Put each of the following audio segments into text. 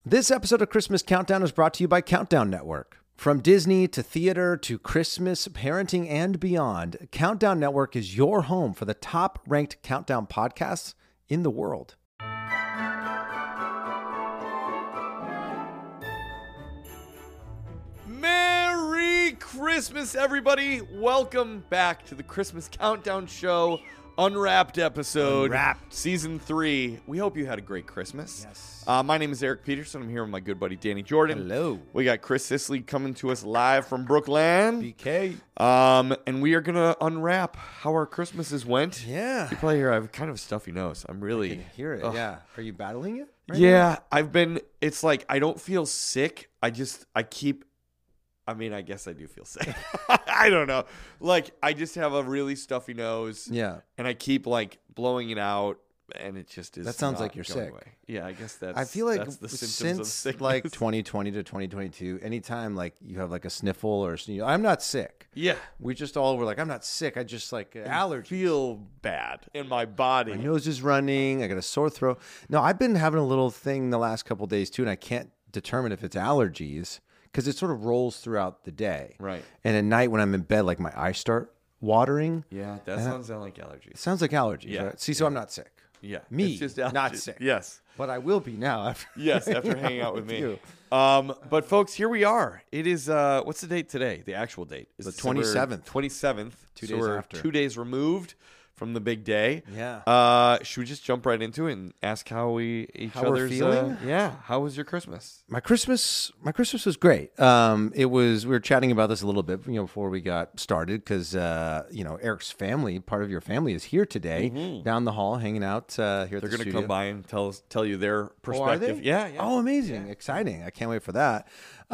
This episode of Christmas Countdown is brought to you by Countdown Network. From Disney to theater to Christmas, parenting, and beyond, Countdown Network is your home for the top-ranked countdown podcasts in the world. Merry Christmas, everybody. Welcome back to the Christmas Countdown Show, Unwrapped episode. Unwrapped. Season 3. We hope you had a great Christmas. Yes. My name is Eric Peterson. I'm here with my good buddy Danny Jordan. Hello. We got Chris Sisley coming to us live from Brooklyn. BK. And we are going to unwrap how our Christmases went. Yeah. You probably hear I have kind of a stuffy nose. I'm really... I can hear it, Ugh. yeah. Are you battling it? Right Yeah, it's like I don't feel sick. I guess I do feel sick. I don't know. Like, I just have a really stuffy nose. Yeah. And I keep, like, blowing it out, and it just is. That sounds not like you're going sick. away. Yeah, I guess that's. I feel like that's the symptoms of since sickness. like 2020 to 2022, anytime like you have like a sniffle or I'm not sick. Yeah. We just all were like, I'm not sick. I just like allergies. Feel bad in my body. My nose is running. I got a sore throat. No, I've been having a little thing the last couple of days too, and I can't determine if it's allergies because it sort of rolls throughout the day. Right. And at night when I'm in bed, like my eyes start watering. Yeah, that sounds like It allergies. sounds like allergies. Yeah. Right? See, so I'm not sick. Yeah. Me, it's just not allergies. sick. Yes. But I will be now after. Yes, after hanging out with me. you. But folks, here we are. It is what's the date today? The actual date is The December 27th. 27th. 2 So days we're after. 2 days removed from the big day. Yeah. Should we just jump right into it and ask how we How we're feeling? Yeah. How was your Christmas? My Christmas was great. We were chatting about this a little bit, before we got started, because Eric's family, part of your family, is here today, down the hall, hanging out here at the They're going to studio. come by and tell you their Oh, are perspective. they? Yeah. Oh, amazing! Exciting! I can't wait for that.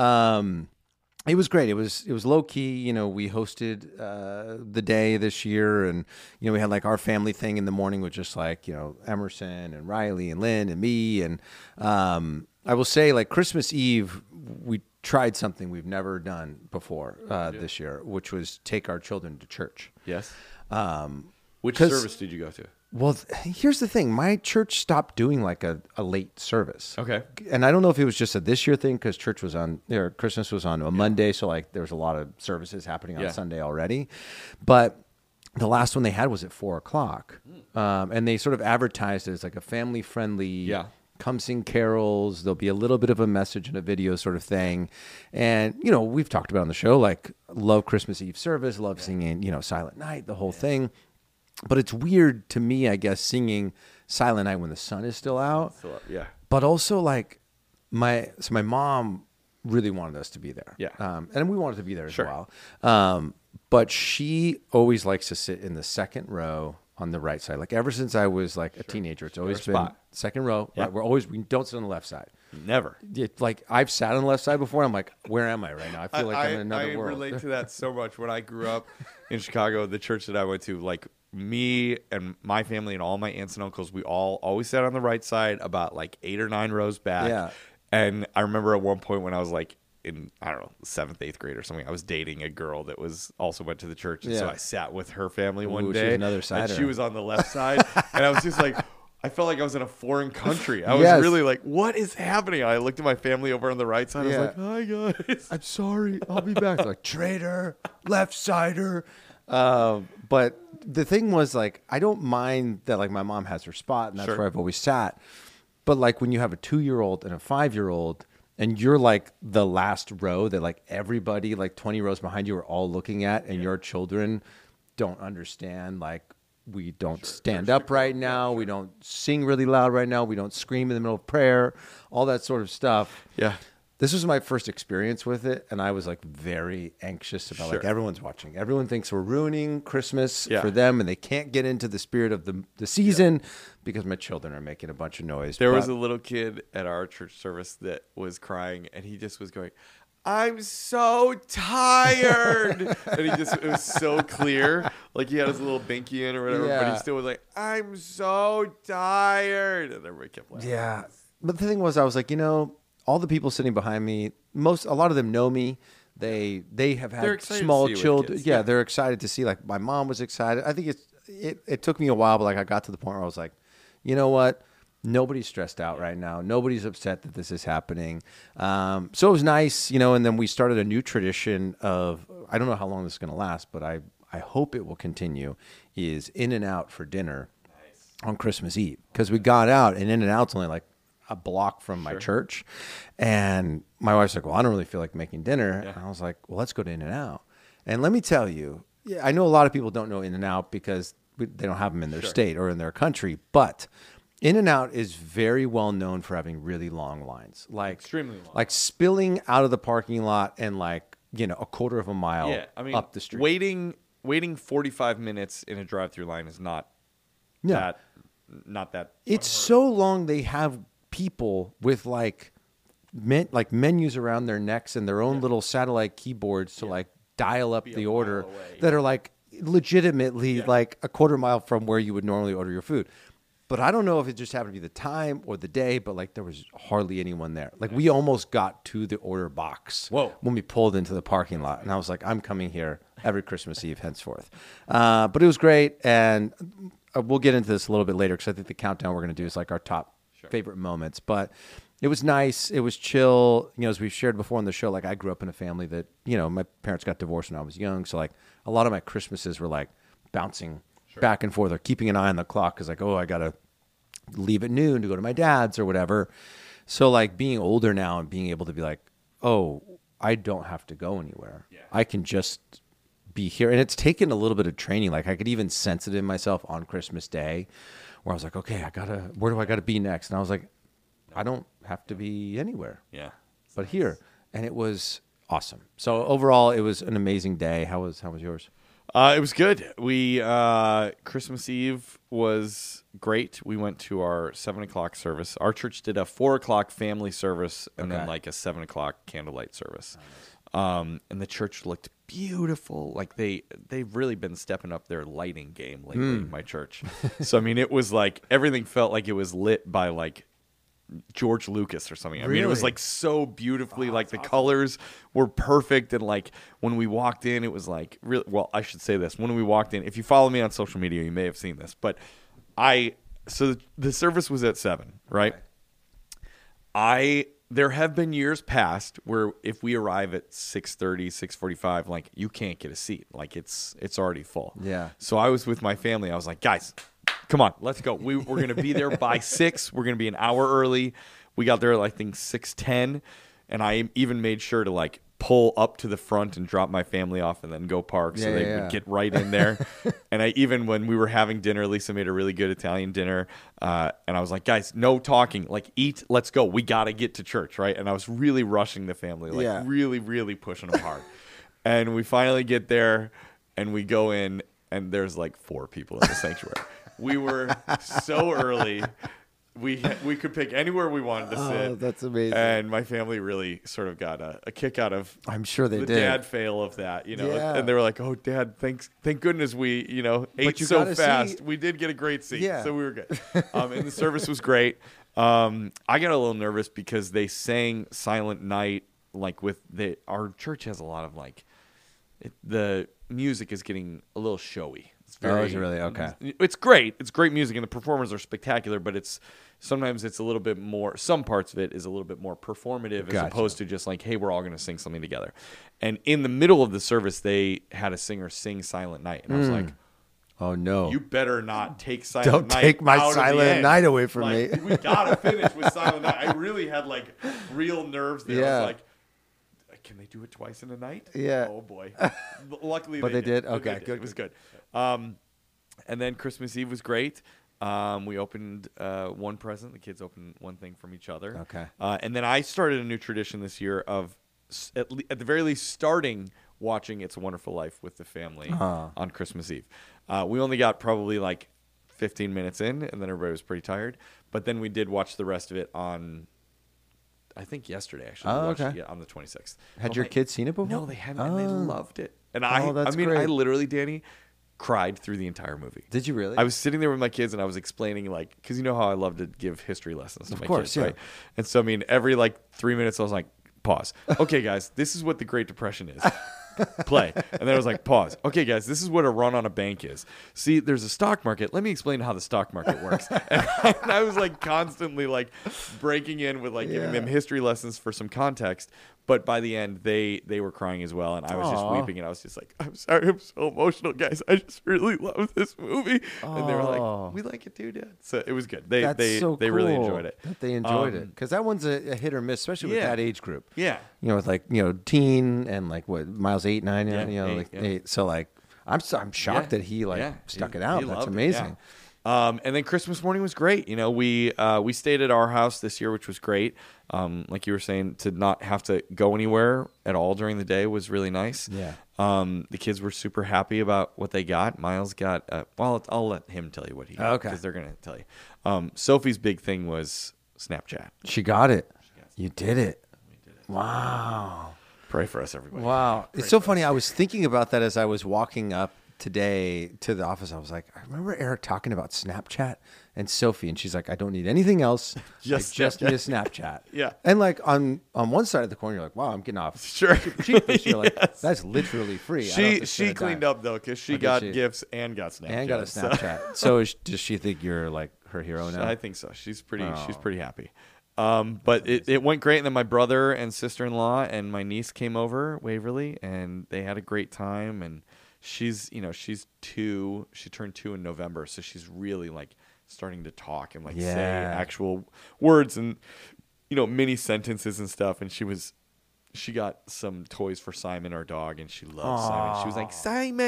It was great. It was low key. We hosted the day this year, and we had like our family thing in the morning with just like Emerson and Riley and Lynn and me, and I will say like Christmas Eve we tried something we've never done before this year, which was take our children to church. Yes. Which 'cause- service did you go to? Well, here's the thing. My church stopped doing like a late service. Okay. And I don't know if it was just a this year thing because church was on, Christmas was on a Monday. So like there was a lot of services happening on Sunday already. But the last one they had was at 4:00. And they sort of advertised it as like a family friendly, come sing carols. There'll be a little bit of a message and a video sort of thing. And, we've talked about on the show, like love Christmas Eve service, love singing, Silent Night, the whole thing. But it's weird to me, I guess, singing Silent Night when the sun is still out. Yeah. But also, like, my mom really wanted us to be there. Yeah. And we wanted to be there as Sure. well. But she always likes to sit in the second row on the right side. Like, ever since I was, like, a teenager, it's always been spot. second row. Yeah. Right? We don't sit on the left side. Never. Like, I've sat on the left side before. I'm like, where am I right now? I feel like I'm in another world. I relate to that so much. When I grew up in Chicago, the church that I went to, like me and my family and all my aunts and uncles, we all always sat on the right side about like 8 or 9 rows back. Yeah. And I remember at one point when I was like in, I don't know, 7th, 8th grade or something, I was dating a girl that also went to the church. And so Yeah. I sat with her family one Ooh, she day. was another and sider. she was on the left side. And I was just like, I felt like I was in a foreign country. I was Yes. really like, what is happening? I looked at my family over on the right side. I was like, hi, guys. I'm sorry. I'll be back. They're like, traitor, left sider. But the thing was, like, I don't mind that, like, my mom has her spot, and that's Sure. where I've always sat. But, like, when you have a 2-year-old and a 5-year-old, and you're, like, the last row that, like, everybody, like, 20 rows behind you are all looking at, and your children don't understand, like, we don't stand up right now. We don't sing really loud right now. We don't scream in the middle of prayer, all that sort of stuff. Yeah. This was my first experience with it, and I was like very anxious about like Sure. everyone's watching. Everyone thinks we're ruining Christmas Yeah. for them, and they can't get into the spirit of the season because my children are making a bunch of noise. There was a little kid at our church service that was crying, and he just was going, I'm so tired. And it was so clear. Like he had his little binky in or whatever, but Yeah. he still was like, I'm so tired. And everybody kept laughing. Yeah. But the thing was, I was like, all the people sitting behind me, a lot of them know me. They have They're had excited to small see you with children. kids. Yeah, Yeah. they're excited to see. Like my mom was excited. I think it took me a while, but like I got to the point where I was like, you know what? Nobody's stressed out right now. Nobody's upset that this is happening. So it was nice, and then we started a new tradition of, I don't know how long this is going to last, but I hope it will continue, is In-N-Out for dinner on Christmas Eve. Because we got out, and In-N-Out's only like a block from my church. And my wife's like, well, I don't really feel like making dinner. Yeah. And I was like, well, let's go to In-N-Out. And let me tell you, I know a lot of people don't know In-N-Out because they don't have them in their state or in their country, but In-N-Out is very well known for having really long lines, like extremely long, like spilling out of the parking lot and like a quarter of a mile up the street. Waiting 45 minutes in a drive-through line is not that. It's so long. They have people with like menus around their necks and their own little satellite keyboards to like dial up the order that are like legitimately like a quarter mile from where you would normally order your food. But I don't know if it just happened to be the time or the day, but like there was hardly anyone there. Like we almost got to the order box when we pulled into the parking lot. And I was like, I'm coming here every Christmas Eve henceforth. But it was great. And we'll get into this a little bit later because I think the countdown we're going to do is like our top favorite moments. But it was nice. It was chill. As we've shared before on the show, like I grew up in a family that, my parents got divorced when I was young. So like a lot of my Christmases were like bouncing back and forth or keeping an eye on the clock because like, I got to leave at noon to go to my dad's or whatever. So like being older now and being able to be like, I don't have to go anywhere. Yeah. I can just be here. And it's taken a little bit of training. Like I could even sense it in myself on Christmas Day where I was like, okay, where do I got to be next? And I was like, I don't have to be anywhere. Yeah. But nice. Here. And it was awesome. So overall, it was an amazing day. How was yours? It was good. We Christmas Eve was great. We went to our 7:00 service. Our church did a 4:00 family service and then like a 7:00 candlelight service. And the church looked beautiful. Like they've really been stepping up their lighting game lately. My church. So I mean, it was like everything felt like it was lit by like George Lucas or something. I mean, it was like so beautifully, like the colors were perfect. And like when we walked in, it was like really, well, I should say this. When we walked in, if you follow me on social media, you may have seen this, but so the service was at 7, right? There have been years past where if we arrive at 6:30, 6:45, like you can't get a seat. Like it's already full. Yeah. So I was with my family. I was like, guys, come on, let's go. We're going to be there by 6. We're going to be an hour early. We got there at, I think, 6:10. And I even made sure to, like, pull up to the front and drop my family off and then go park so they would get right in there. And when we were having dinner, Lisa made a really good Italian dinner. And I was like, guys, no talking. Like, eat, let's go. We got to get to church, right? And I was really rushing the family, like really, really pushing them hard. And we finally get there and we go in and there's like 4 people in the sanctuary. We were so early. We could pick anywhere we wanted to sit. Oh, that's amazing. And my family really sort of got a kick out of I'm sure they did. Dad fail of that, Yeah. And they were like, oh, Dad, thank goodness we, ate so fast. We did get a great seat. Yeah. So we were good. And the service was great. I got a little nervous because they sang Silent Night like our church has a lot of like the music is getting a little showy. It's is it really? Okay. It's great. It's great music, and the performers are spectacular, but sometimes it's a little bit more, some parts of it is a little bit more performative as opposed to just like, hey, we're all going to sing something together. And in the middle of the service, they had a singer sing Silent Night, and I was like, oh, no. You better not take Silent Night. Don't take my Silent Night away from me. We got to finish with Silent Night. I really had like real nerves there. I was like, can they do it twice in a night? Yeah. Oh, boy. Luckily, they did. Okay, good. It was good. And then Christmas Eve was great. We opened one present. The kids opened one thing from each other. Okay. And then I started a new tradition this year of, at the very least, starting watching It's a Wonderful Life with the family on Christmas Eve. We only got probably like 15 minutes in, and then everybody was pretty tired. But then we did watch the rest of it on, I think yesterday, actually. We watched it on the 26th. Had your kids seen it before? No, they hadn't, and they loved it. And I literally, Danny, cried through the entire movie. Did you really? I was sitting there with my kids, and I was explaining, like, because you know how I love to give history lessons to my kids, right? And so, I mean, every, like, 3 minutes, I was like, pause. Okay, guys, this is what the Great Depression is. play. And then I was like, pause. Okay, guys, this is what a run on a bank is. See, there's a stock market. Let me explain how the stock market works. And I was like constantly like breaking in with like giving them history lessons for some context. But by the end, they were crying as well, and I was just weeping, and I was just like, I'm sorry, I'm so emotional, guys. I just really love this movie. And they were like, we like it too, Dad. So it was good. They really enjoyed it. That they enjoyed it, because that one's a hit or miss, especially with that age group. Yeah. With like teen and like what Miles 8, 9, eight. So like I'm shocked that he stuck it out. That's amazing. And then Christmas morning was great. We stayed at our house this year, which was great. Like you were saying, to not have to go anywhere at all during the day was really nice. Yeah. The kids were super happy about what they got. Miles got, I'll let him tell you what he got. Okay. Because they're going to tell you. Sophie's big thing was Snapchat. She got it. You did it. We did it. Wow. Pray for us, everybody. Wow. It's so funny. I was thinking about that as I was walking up today to the office. I was like, I remember Eric talking about Snapchat and Sophie, and she's like, I don't need anything else. I just need a Snapchat. Yeah. And like on one side of the corner, you're like, wow, I'm getting off. Sure. Cheap. You're like, that's literally free. She cleaned up though, because she got gifts and got Snapchat. And got a Snapchat. So does she think you're like her hero now? I think so. She's pretty happy. But it went great. And then my brother and sister-in-law and my niece came over, Waverly, and they had a great time. And she's 2. She turned 2 in November, so she's really like starting to talk and like say actual words and mini sentences and stuff. And she got some toys for Simon, our dog, and she loves Simon. She was like,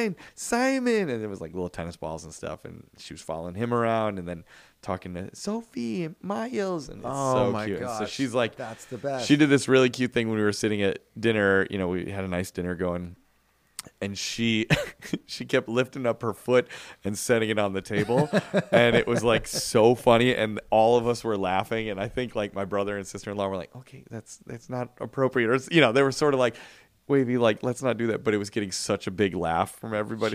Simon, and it was like little tennis balls and stuff, and she was following him around and then talking to Sophie and Miles, and it's so cute. Gosh, so she's like, that's the best. She did this really cute thing when we were sitting at dinner. We had a nice dinner going. And she kept lifting up her foot and setting it on the table. And it was like so funny. And all of us were laughing. And I think like my brother and sister-in-law were like, okay, that's not appropriate. Or, they were sort of like, Wavy, like, let's not do that. But it was getting such a big laugh from everybody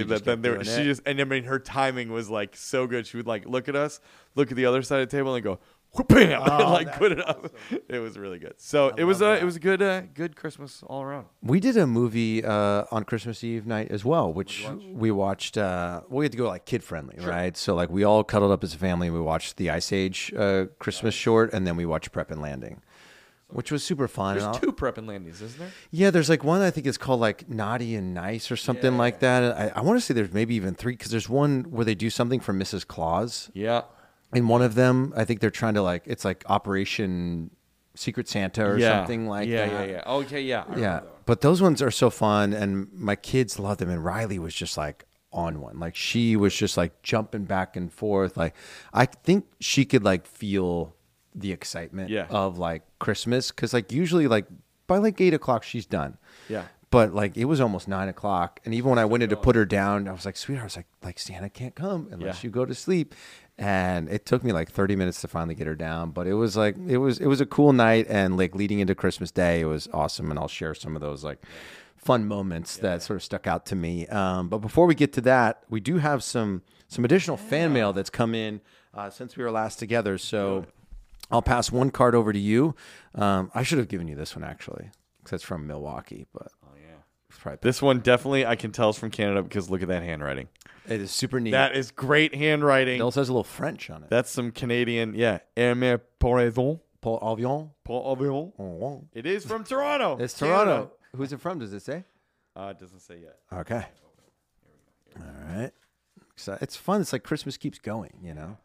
her timing was like so good. She would like look at us, look at the other side of the table and go, bam, and like put it up. Awesome. It was really good. So it was a good Christmas all around. We did a movie on Christmas Eve night as well, which we watched. We had to go like kid friendly, right? So like we all cuddled up as a family. And we watched the Ice Age Christmas short, and then we watched Prep and Landing, which was super fun. There's 2 Prep and Landings, isn't there? Yeah, there's like one I think is called like Naughty and Nice or something like that. I want to say there's maybe even 3, because there's one where they do something for Mrs. Claus. Yeah. In one of them, I think they're trying to it's like Operation Secret Santa or something like that. Yeah. Okay, yeah. But those ones are so fun, and my kids love them. And Riley was just like on one. Like she was just like jumping back and forth. Like I think she could like feel the excitement of like Christmas, because like usually like by like 8 o'clock she's done. Yeah. But like it was almost 9 o'clock, and even when I went in to put her down, I was like, "Sweetheart, I was like Santa can't come unless you go to sleep." And it took me like 30 minutes to finally get her down, but it was like it was a cool night, and like leading into Christmas Day, it was awesome. And I'll share some of those like fun moments that sort of stuck out to me. But before we get to that, we do have some additional fan mail that's come in since we were last together. So I'll pass one card over to you. I should have given you this one actually, because it's from Milwaukee, but. This one definitely I can tell is from Canada, because look at that handwriting. It is super neat. That is great handwriting. It also has a little French on it. That's some Canadian, Aimé pour avion. Pour avion. Pour avion. Oh. It is from Toronto. It's Toronto. Who's it from? Does it say? It doesn't say yet. Okay. All right. So it's fun. It's like Christmas keeps going,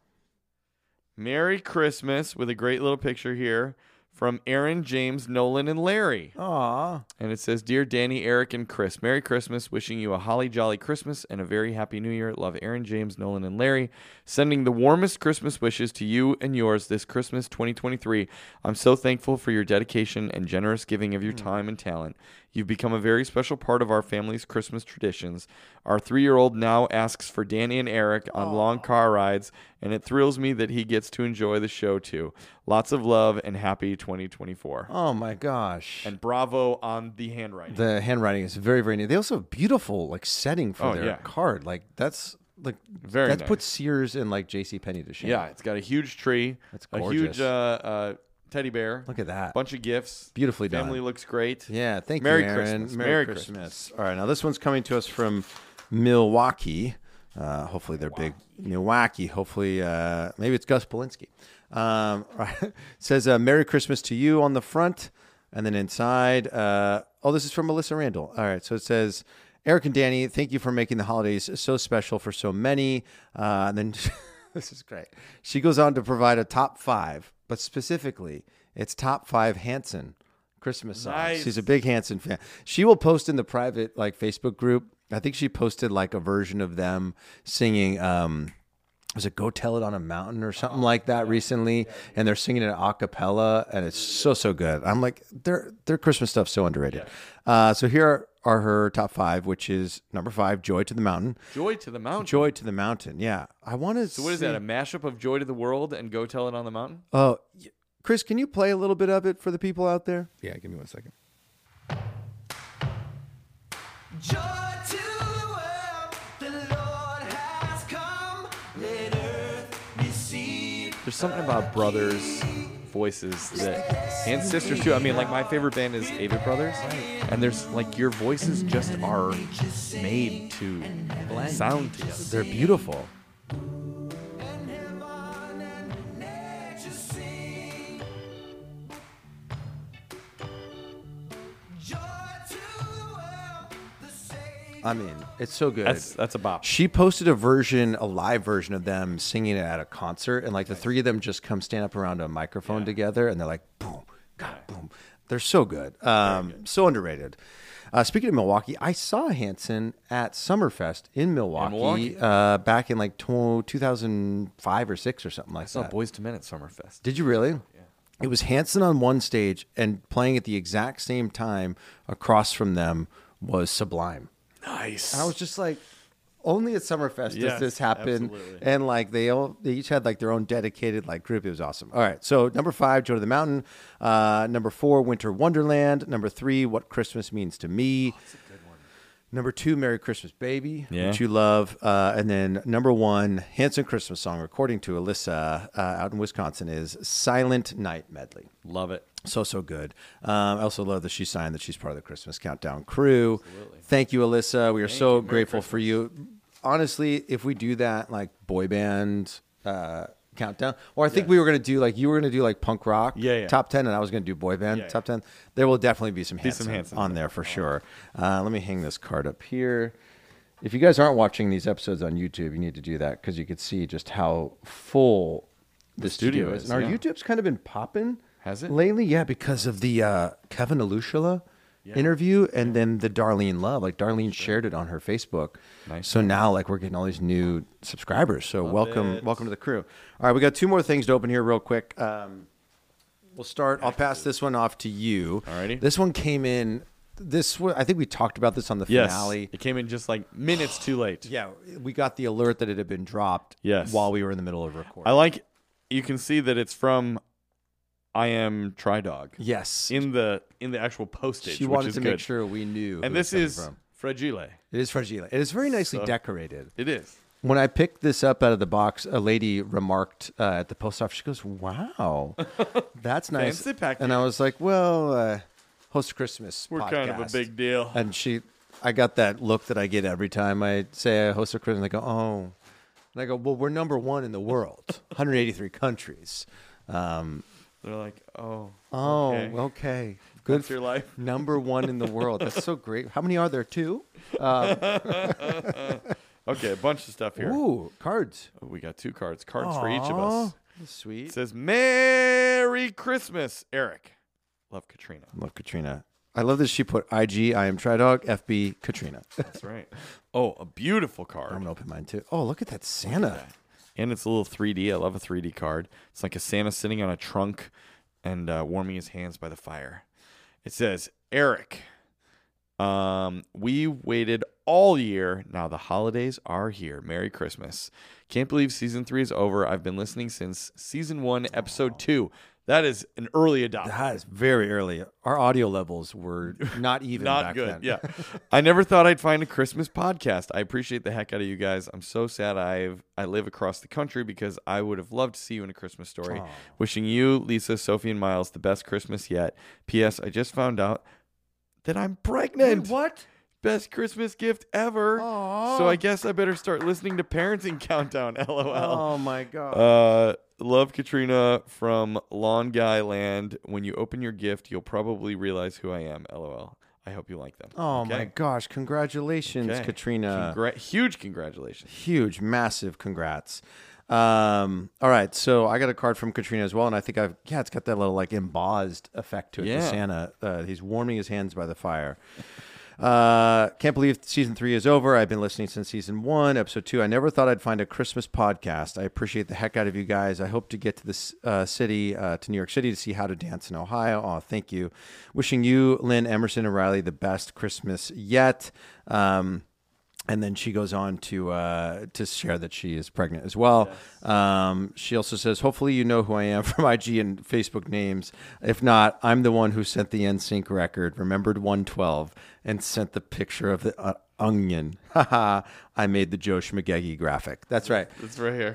Merry Christmas, with a great little picture here. From Aaron, James, Nolan, and Larry. Aww. And it says, Dear Danny, Eric, and Chris, Merry Christmas. Wishing you a holly jolly Christmas and a very happy New Year. Love, Aaron, James, Nolan, and Larry. Sending the warmest Christmas wishes to you and yours this Christmas 2023. I'm so thankful for your dedication and generous giving of your time and talent. You've become a very special part of our family's Christmas traditions. Our 3-year-old now asks for Danny and Eric on long car rides, and it thrills me that he gets to enjoy the show too. Lots of love and happy 2024. Oh my gosh. And bravo on the handwriting. The handwriting is very, very neat. They also have a beautiful like setting for their card. Like that's like very that nice. puts Sears and like JCPenney to shame. Yeah, it's got a huge tree. That's gorgeous. A huge teddy bear. Look at that. Bunch of gifts. Beautifully done. Family looks great. Yeah, thank Merry you, Aaron. Christmas. Merry Christmas. All right, now this one's coming to us from Milwaukee. Hopefully they're big. Milwaukee. Hopefully, maybe it's Gus Polinski. Right. It says, Merry Christmas to you on the front. And then inside, this is from Melissa Randall. All right, so it says, Eric and Danny, thank you for making the holidays so special for so many. And then this is great. She goes on to provide a top 5, but specifically, it's top 5 Hanson Christmas songs. Nice. She's a big Hanson fan. She will post in the private Facebook group. I think she posted a version of them singing. Was it "Go Tell It on a Mountain" or something like that recently? And they're singing it a cappella, and it's so good. I'm like, their Christmas stuff's so underrated. So here are her top 5, which is number 5, "Joy to the Mountain." Joy to the Mountain. Joy to the Mountain. Yeah, I want to. So what is that? A mashup of Joy to the World and Go Tell It on the Mountain? Oh, Chris, can you play a little bit of it for the people out there? Yeah, give me 1 second. Joy to the world, the Lord has come. Let earth receive. There's something about brothers' voices and sisters too. I mean, my favorite band is Avett Brothers, and there's your voices just are made to sound together. They're beautiful. I mean, it's so good. That's a bop. She posted a live version of them singing it at a concert, and the three of them just come stand up around a microphone together, and they're like, boom, God, boom. They're so good. So underrated. Speaking of Milwaukee, I saw Hanson at Summerfest in Milwaukee, back in 2005 or 6 or something like that. I saw Boyz II Men at Summerfest. Did you really? Yeah. It was Hanson on one stage, and playing at the exact same time across from them was Sublime. Nice. And I was just like, only at Summerfest does this happen. Absolutely. And they each had their own dedicated group. It was awesome. All right. So number 5, Joy to the Mountain. Number 4, Winter Wonderland. Number 3, What Christmas Means to Me. That's a good one. Number 2, Merry Christmas Baby, Yeah. which you love. And then number 1, Hanson Christmas song, according to Alyssa out in Wisconsin, is Silent Night Medley. Love it. So good. I also love that she signed that she's part of the Christmas Countdown crew. Absolutely. Thank you, Alyssa. We are so you. Merry grateful for you. Honestly, if we do that boy band countdown, or I think we were going to do you were going to do punk rock top 10, and I was going to do boy band top 10. There will definitely be some Hanson on there for sure. Let me hang this card up here. If you guys aren't watching these episodes on YouTube, you need to do that because you could see just how full the studio is. And our YouTube's kind of been popping. Has it? Lately, yeah, because of the Kevin Alushala interview and then the Darlene Love. Darlene shared it on her Facebook. Nice. So now we're getting all these new subscribers. So welcome to the crew. All right, we got 2 more things to open here real quick. We'll start. I'll pass this one off to you. Alrighty. This one came in. I think we talked about this on the finale. It came in just minutes too late. Yeah, we got the alert that it had been dropped while we were in the middle of recording. You can see that it's from I Am Try-Dog. Yes. In the actual postage. She wanted to make sure we knew. And this is Fragile. It is Fragile. It is very nicely decorated. It is. When I picked this up out of the box, a lady remarked at the post office, she goes, "Wow, that's nice." Fancy packaging. And I was like, well, host Christmas We're podcast. kind of a big deal. And I got that look that I get every time I say I host a Christmas. And I go, oh. And I go, well, we're number 1 in the world, 183 countries. They're like, oh, okay. Good. That's your life. Number 1 in the world. That's so great. How many are there? 2? Okay, a bunch of stuff here. Ooh, cards. We got 2 cards. Cards for each of us. That's sweet. It says, Merry Christmas, Eric. Love, Katrina. Love Katrina. I love that she put IG, I Am Try-Dog, FB, Katrina. That's right. Oh, a beautiful card. I'm going to open mine too. Oh, look at that Santa. And it's a little 3D. I love a 3D card. It's like a Santa sitting on a trunk and warming his hands by the fire. It says, Eric, we waited all year. Now the holidays are here. Merry Christmas. Can't believe season 3 is over. I've been listening since season 1, episode 2. That is an early adopter. That is very early. Our audio levels were not even Not back good. then. Yeah. I never thought I'd find a Christmas podcast. I appreciate the heck out of you guys. I'm so sad I live across the country because I would have loved to see you in A Christmas Story. Aw. Wishing you, Lisa, Sophie, and Miles the best Christmas yet. P.S. I just found out that I'm pregnant. What? Best Christmas gift ever. Aw. So I guess I better start listening to Parenting Countdown. LOL. Oh my god. Love, Katrina from Lawn Guy Land. When you open your gift, you'll probably realize who I am. LOL. I hope you like them. Oh Okay? my gosh! Congratulations, Okay. Katrina. Huge congratulations. Huge, massive congrats. All right, so I got a card from Katrina as well, and I think it's got that little like embossed effect to it. Yeah. To Santa, he's warming his hands by the fire. Can't believe season 3 is over. I've been listening since season 1, episode 2. I never thought I'd find a Christmas podcast. I appreciate the heck out of you guys. I hope to get to this city, to New York City, to see How to Dance in Ohio. Oh, thank you. Wishing you, Lynn, Emerson, and Riley the best Christmas yet. And then she goes on to share that she is pregnant as well. Yes. She also says, hopefully you know who I am from IG and Facebook names. If not, I'm the one who sent the NSYNC record, remembered 112, and sent the picture of the onion. Haha, I made the Joe Schmagegi graphic. That's right. It's right here.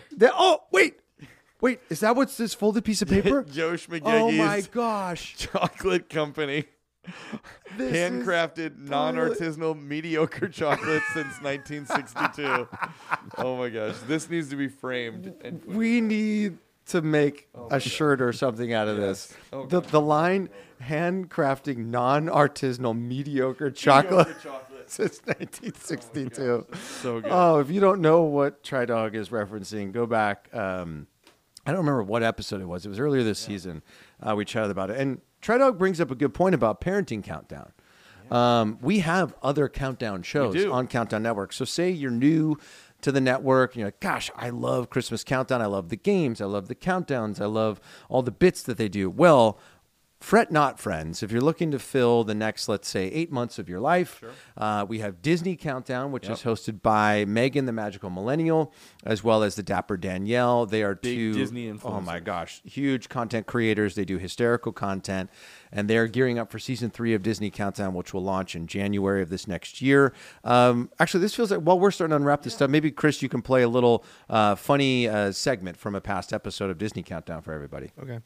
Wait, is that what's this folded piece of paper? Joe Schmagegi's Oh my gosh. chocolate company. Handcrafted, non-artisanal, mediocre chocolate since 1962. Oh my gosh. This needs to be framed. And We need to make a shirt or something out of this. Oh, The line, handcrafting non-artisanal mediocre chocolate since 1962. so good. Oh, if you don't know what Try Dog is referencing, go back. I don't remember what episode it was. It was earlier this season. We chatted about it. And Try Dog brings up a good point about Parenting Countdown. We have other countdown shows on Countdown Network. So say you're new to the network and you're like, gosh, I love Christmas Countdown. I love the games. I love the countdowns. I love all the bits that they do. Well, fret not, friends. If you're looking to fill the next, let's say, 8 months of your life, we have Disney Countdown, which is hosted by Megan, the Magical Millennial, as well as the Dapper Danielle. They are Big two Disney influencers. Oh my gosh, huge content creators. They do hysterical content, and they're gearing up for season 3 of Disney Countdown, which will launch in January of this next year. Actually, this feels like, while we're starting to unwrap this stuff, maybe Chris, you can play a little funny segment from a past episode of Disney Countdown for everybody. Okay.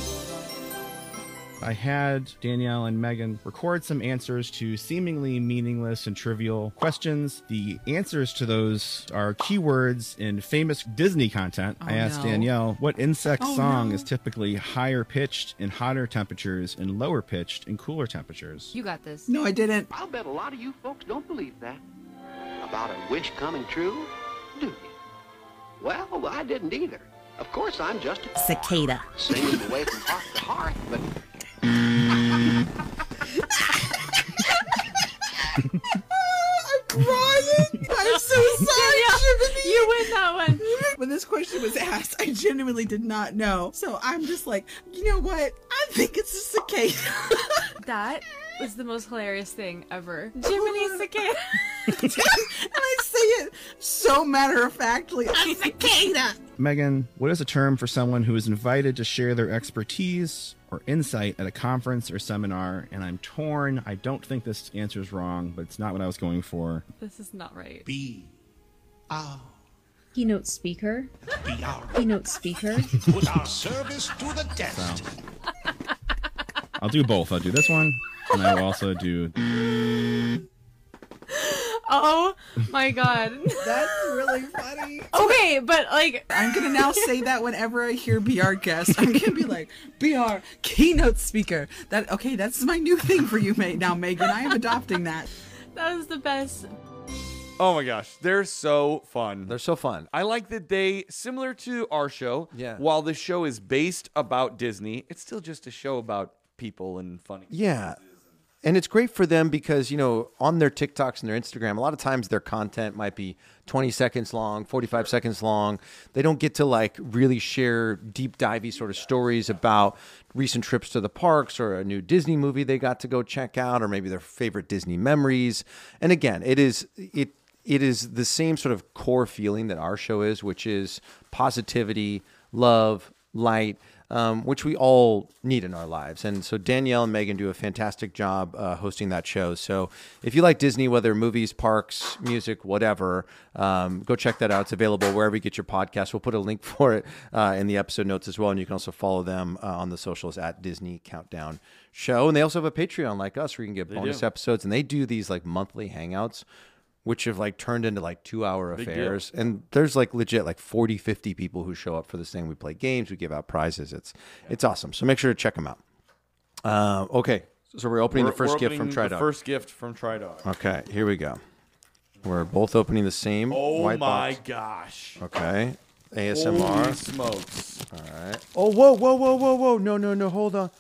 I had Danielle and Megan record some answers to seemingly meaningless and trivial questions. The answers to those are keywords in famous Disney content. I asked Danielle what insect song is typically higher pitched in hotter temperatures and lower pitched in cooler temperatures. You got this. No, I didn't. I'll bet a lot of you folks don't believe that. About a wish coming true, do you? Well, I didn't either. Of course, I'm just a Cicada. singing away from hearth to hearth, but I'm crying. I'm so sorry, Jiminy. You win that one. When this question was asked, I genuinely did not know. So I'm just like, you know what? I think it's a cicada. That was the most hilarious thing ever. Jiminy Cicada. And I say it so matter-of-factly. A cicada. Megan, what is a term for someone who is invited to share their expertise or insight at a conference or seminar? And I'm torn. I don't think this answer is wrong, but it's not what I was going for. This is not right. Keynote speaker. Keynote speaker. Put our service to the test. I'll do both. I'll do this one, and I will also do... Oh my god. That's really funny. Okay, but like, I'm gonna now say that whenever I hear BR guest, I'm gonna be like, BR, keynote speaker. That's my new thing for you now, Megan. I am adopting that. that was the best. Oh my gosh, they're so fun. They're so fun. I like that they, similar to our show, Yeah. while the show is based about Disney, it's still just a show about people and funny. Yeah. And it's great for them because, you know, on their TikToks and their Instagram, a lot of times their content might be 20 seconds long, 45 seconds long. They don't get to like really share deep divey sort of stories about recent trips to the parks or a new Disney movie they got to go check out, or maybe their favorite Disney memories. And again, it is the same sort of core feeling that our show is, which is positivity, love, light. which we all need in our lives. And so Danielle and Megan do a fantastic job hosting that show. So if you like Disney, whether movies, parks, music, whatever, go check that out. It's available wherever you get your podcast. We'll put a link for it in the episode notes as well. And you can also follow them on the socials at Disney Countdown Show. And they also have a Patreon like us where you can get bonus episodes. And they do these like monthly hangouts, which have like turned into like 2-hour affairs. And there's like legit like 40, 50 people who show up for this thing. We play games, we give out prizes. It's awesome. So make sure to check them out. Okay. So we're opening the first gift from TriDog. The first gift from TriDog. Okay, here we go. We're both opening the same white box. Gosh. Okay. ASMR. Holy smokes. All right. Oh, whoa. No, hold on.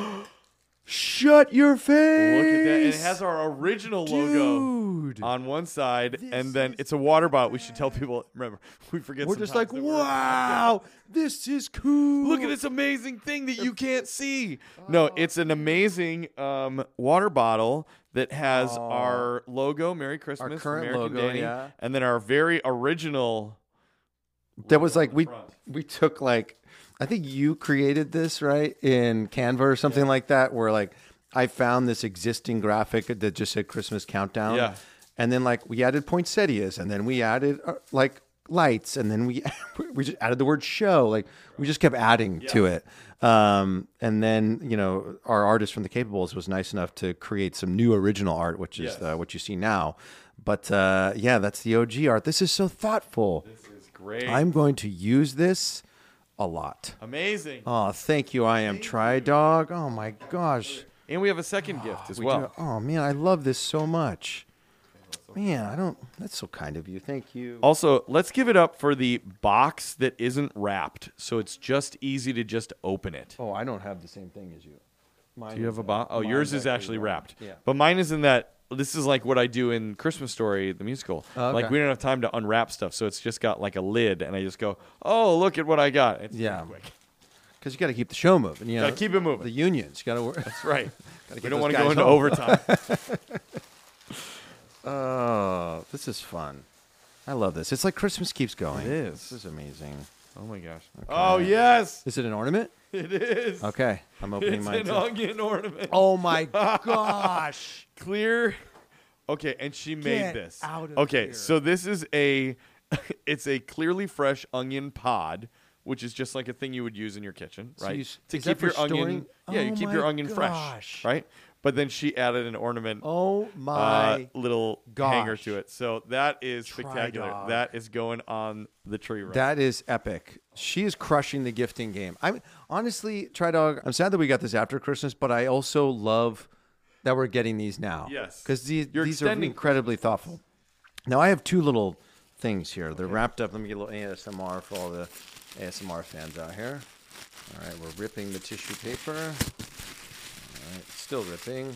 Shut your face. Look at that. And it has our original logo on one side, and then it's a water bottle. We should tell people, remember, we forget We're just like, wow, this is cool. Look at this amazing thing that you can't see. No, it's an amazing water bottle that has our logo, Merry Christmas, Our current American logo, Danny, yeah. and then our very original. That was like, we took like, I think you created this, right, in Canva or something like that, where like I found this existing graphic that just said Christmas Countdown. Yeah. And then like we added poinsettias, and then we added like lights, and then we just added the word show. Like we just kept adding to it. And then, you know, our artist from the Capables was nice enough to create some new original art, which is what you see now. But yeah, that's the OG art. This is so thoughtful. This is great. I'm going to use this a lot. Amazing. Oh, thank you. I am TriDog. Oh my gosh. And we have a second gift as well. Oh man, I love this so much. Man, that's so kind of you. Thank you. Also, let's give it up for the box that isn't wrapped, so it's just easy to just open it. Oh, I don't have the same thing as you. Do you have a box? Oh, yours is actually wrapped. Yeah. But mine is in that. This is like what I do in Christmas Story, the musical. Okay. Like we don't have time to unwrap stuff, so it's just got like a lid, and I just go, "Oh, look at what I got!" It's pretty quick. Because you got to keep the show moving. You Got know, to keep it moving. The unions got to work. That's right. Gotta We get don't those want to go guys into home. overtime. Oh, this is fun. I love this. It's like Christmas keeps going. It is. This is amazing. Oh my gosh. Okay. Oh yes. Is it an ornament? It is. Okay, I'm opening It's mine an too. onion ornament. Oh my gosh. Clear. Okay, and she made Get this. out of Okay, here. so this is it's a clearly fresh onion pod, which is just like a thing you would use in your kitchen, So right? you To is that keep your for onion. storing? Yeah, you Oh keep your my onion fresh, gosh. right? But then she added an ornament. Oh my little gosh. hanger to it. So that is spectacular. TriDog. That is going on the tree right. That is epic. She is crushing the gifting game. I'm honestly, TriDog, I'm sad that we got this after Christmas, but I also love that we're getting these now. Yes. Because these You're are extending incredibly thoughtful. Now, I have two little things here. They're wrapped up. Let me get a little ASMR for all the ASMR fans out here. All right, we're ripping the tissue paper. All right, still ripping.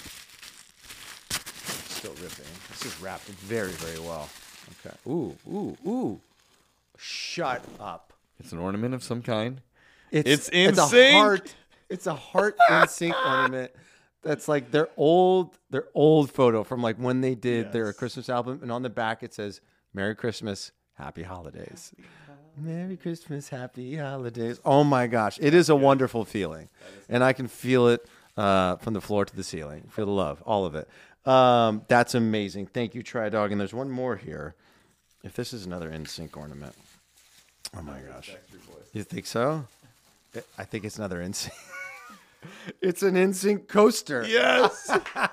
Still ripping. This is wrapped very, very well. Okay. Ooh. Shut up. It's an ornament of some kind. It's in a sync. heart. It's a heart in sync ornament. That's like their old photo from like when they did their Christmas album, and on the back it says "Merry Christmas, Happy Holidays." Merry Christmas, Happy Holidays. Oh my gosh, it is a wonderful feeling, and I can feel it from the floor to the ceiling. Feel the love, all of it. That's amazing. Thank you, TriDog. And there's one more here. If this is another NSYNC ornament, oh my gosh, you think so? I think it's another NSYNC. It's an NSYNC coaster. Yes.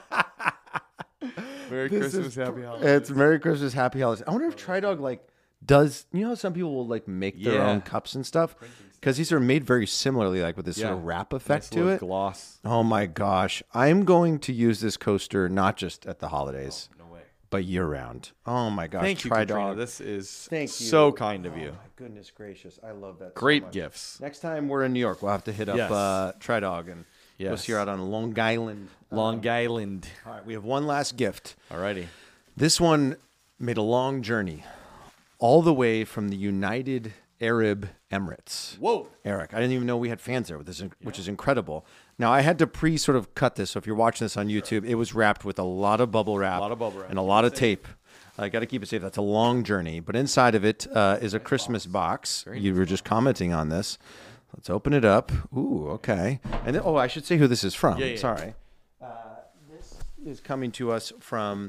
Merry Christmas, Happy Holidays. It's Merry Christmas, Happy Holidays. I wonder if TriDog like does, you know, some people will like make their own cups and stuff, because these are made very similarly, like with this sort of wrap effect to it. Gloss. Oh my gosh, I'm going to use this coaster not just at the holidays, No way. but year round. Oh my gosh, Thank you, Katrina. TriDog. This is Thank you. so kind of you. Oh my goodness gracious, I love that. Great so much. gifts. Next time we're in New York, we'll have to hit up Yes. TriDog and go see her out on Long Island. Long Island. All right, we have one last gift. Alrighty. This one made a long journey, all the way from the United Arab Emirates. Whoa. Eric, I didn't even know we had fans there, which is incredible. Now, I had to sort of cut this, so if you're watching this on YouTube, it was wrapped with a lot of bubble wrap, and a lot of tape. I got to keep it safe. That's a long journey. But inside of it is a Christmas box. You were just commenting on this. Let's open it up. Ooh, okay. And then, I should say who this is from. Yeah. Sorry. This is coming to us from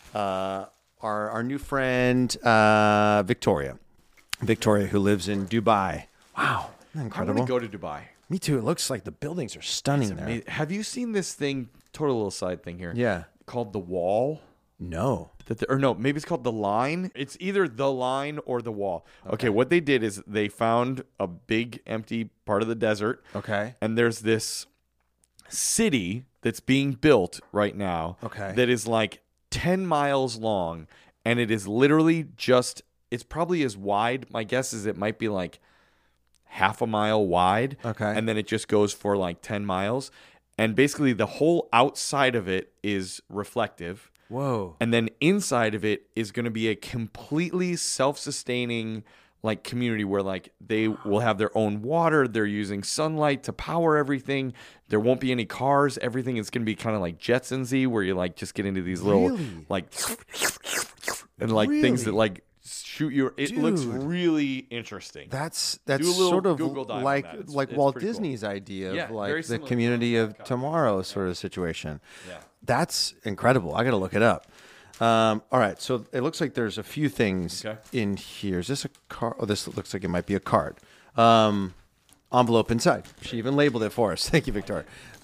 our new friend Victoria. Victoria, who lives in Dubai. Wow, isn't that incredible? I want to go to Dubai. Me too. It looks like the buildings are stunning there. Have you seen this thing? Total little side thing here. Yeah. Called the Wall. No. No, maybe it's called the Line. It's either the Line or the Wall. Okay, what they did is they found a big empty part of the desert. Okay. And there's this city that's being built right now. Okay. That is like 10 miles long, and it is literally just, it's probably as wide. My guess is it might be like half a mile wide. Okay. And then it just goes for like 10 miles. And basically the whole outside of it is reflective. Whoa. And then inside of it is going to be a completely self-sustaining like community where like they will have their own water. They're using sunlight to power everything. There won't be any cars. Everything is going to be kind of like Jetsons-y where you like just get into these little like and like things that like shoot you. It looks really interesting. That's Do a little sort of Google dive on like that. It's Walt pretty cool. Disney's idea Yeah, of very like the similar. community of tomorrow sort of situation. Yeah. That's incredible. I got to look it up. All right, so it looks like there's a few things in here. Is this a card? Oh, this looks like it might be a card. Envelope inside. She even labeled it for us. Thank you, Victoria.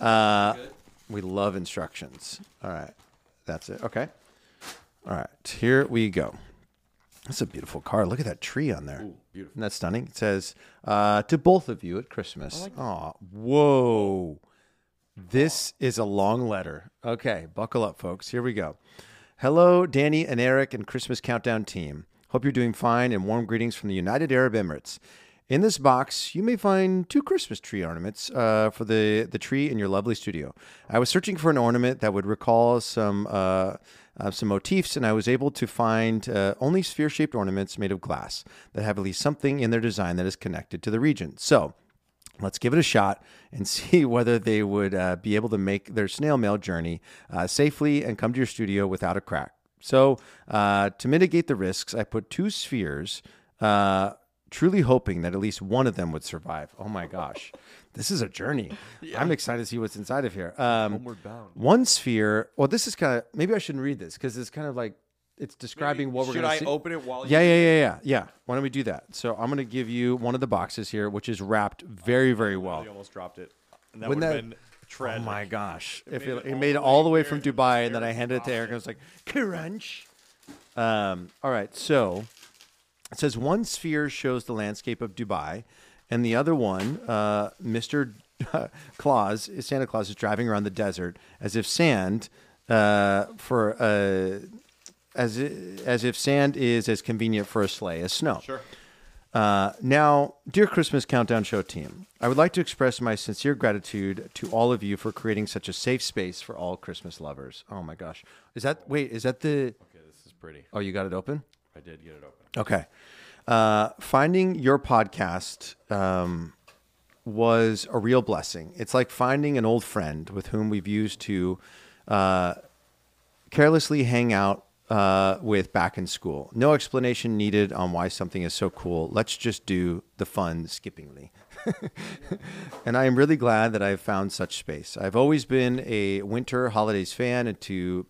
We love instructions. All right, that's it. Okay. All right, here we go. That's a beautiful card. Look at that tree on there. Ooh, beautiful. Isn't that stunning? It says, to both of you at Christmas. Oh, whoa. This is a long letter. Okay, buckle up, folks. Here we go. Hello, Danny and Eric and Christmas Countdown team. Hope you're doing fine, and warm greetings from the United Arab Emirates. In this box, you may find 2 Christmas tree ornaments for the tree in your lovely studio. I was searching for an ornament that would recall some motifs, and I was able to find only sphere-shaped ornaments made of glass that have at least something in their design that is connected to the region. So let's give it a shot and see whether they would be able to make their snail mail journey safely and come to your studio without a crack. So to mitigate the risks, I put 2 spheres, truly hoping that at least one of them would survive. Oh my gosh, this is a journey. Yeah. I'm excited to see what's inside of here. Homeward bound. One sphere. Well, this is kind of, maybe I shouldn't read this because it's kind of like, it's describing what we're going to see. Should I open it while you... Yeah. Why don't we do that? So I'm going to give you one of the boxes here, which is wrapped very, very well. You almost dropped it. And that would have been tragic. Oh my gosh. It made it all the way from Dubai, and then I handed it to Eric, and I was like, crunch. All right, so it says one sphere shows the landscape of Dubai, and the other one, Mr. Claus, Santa Claus is driving around the desert as if sand as if sand is as convenient for a sleigh as snow. Sure. Now, dear Christmas Countdown Show team, I would like to express my sincere gratitude to all of you for creating such a safe space for all Christmas lovers. Oh my gosh. Is that the... Okay, this is pretty. Oh, you got it open? I did get it open. Okay. Finding your podcast was a real blessing. It's like finding an old friend with whom we've used to carelessly hang out with back in school. No explanation needed on why something is so cool. Let's just do the fun skippingly. And I am really glad that I've found such space. I've always been a winter holidays fan, and so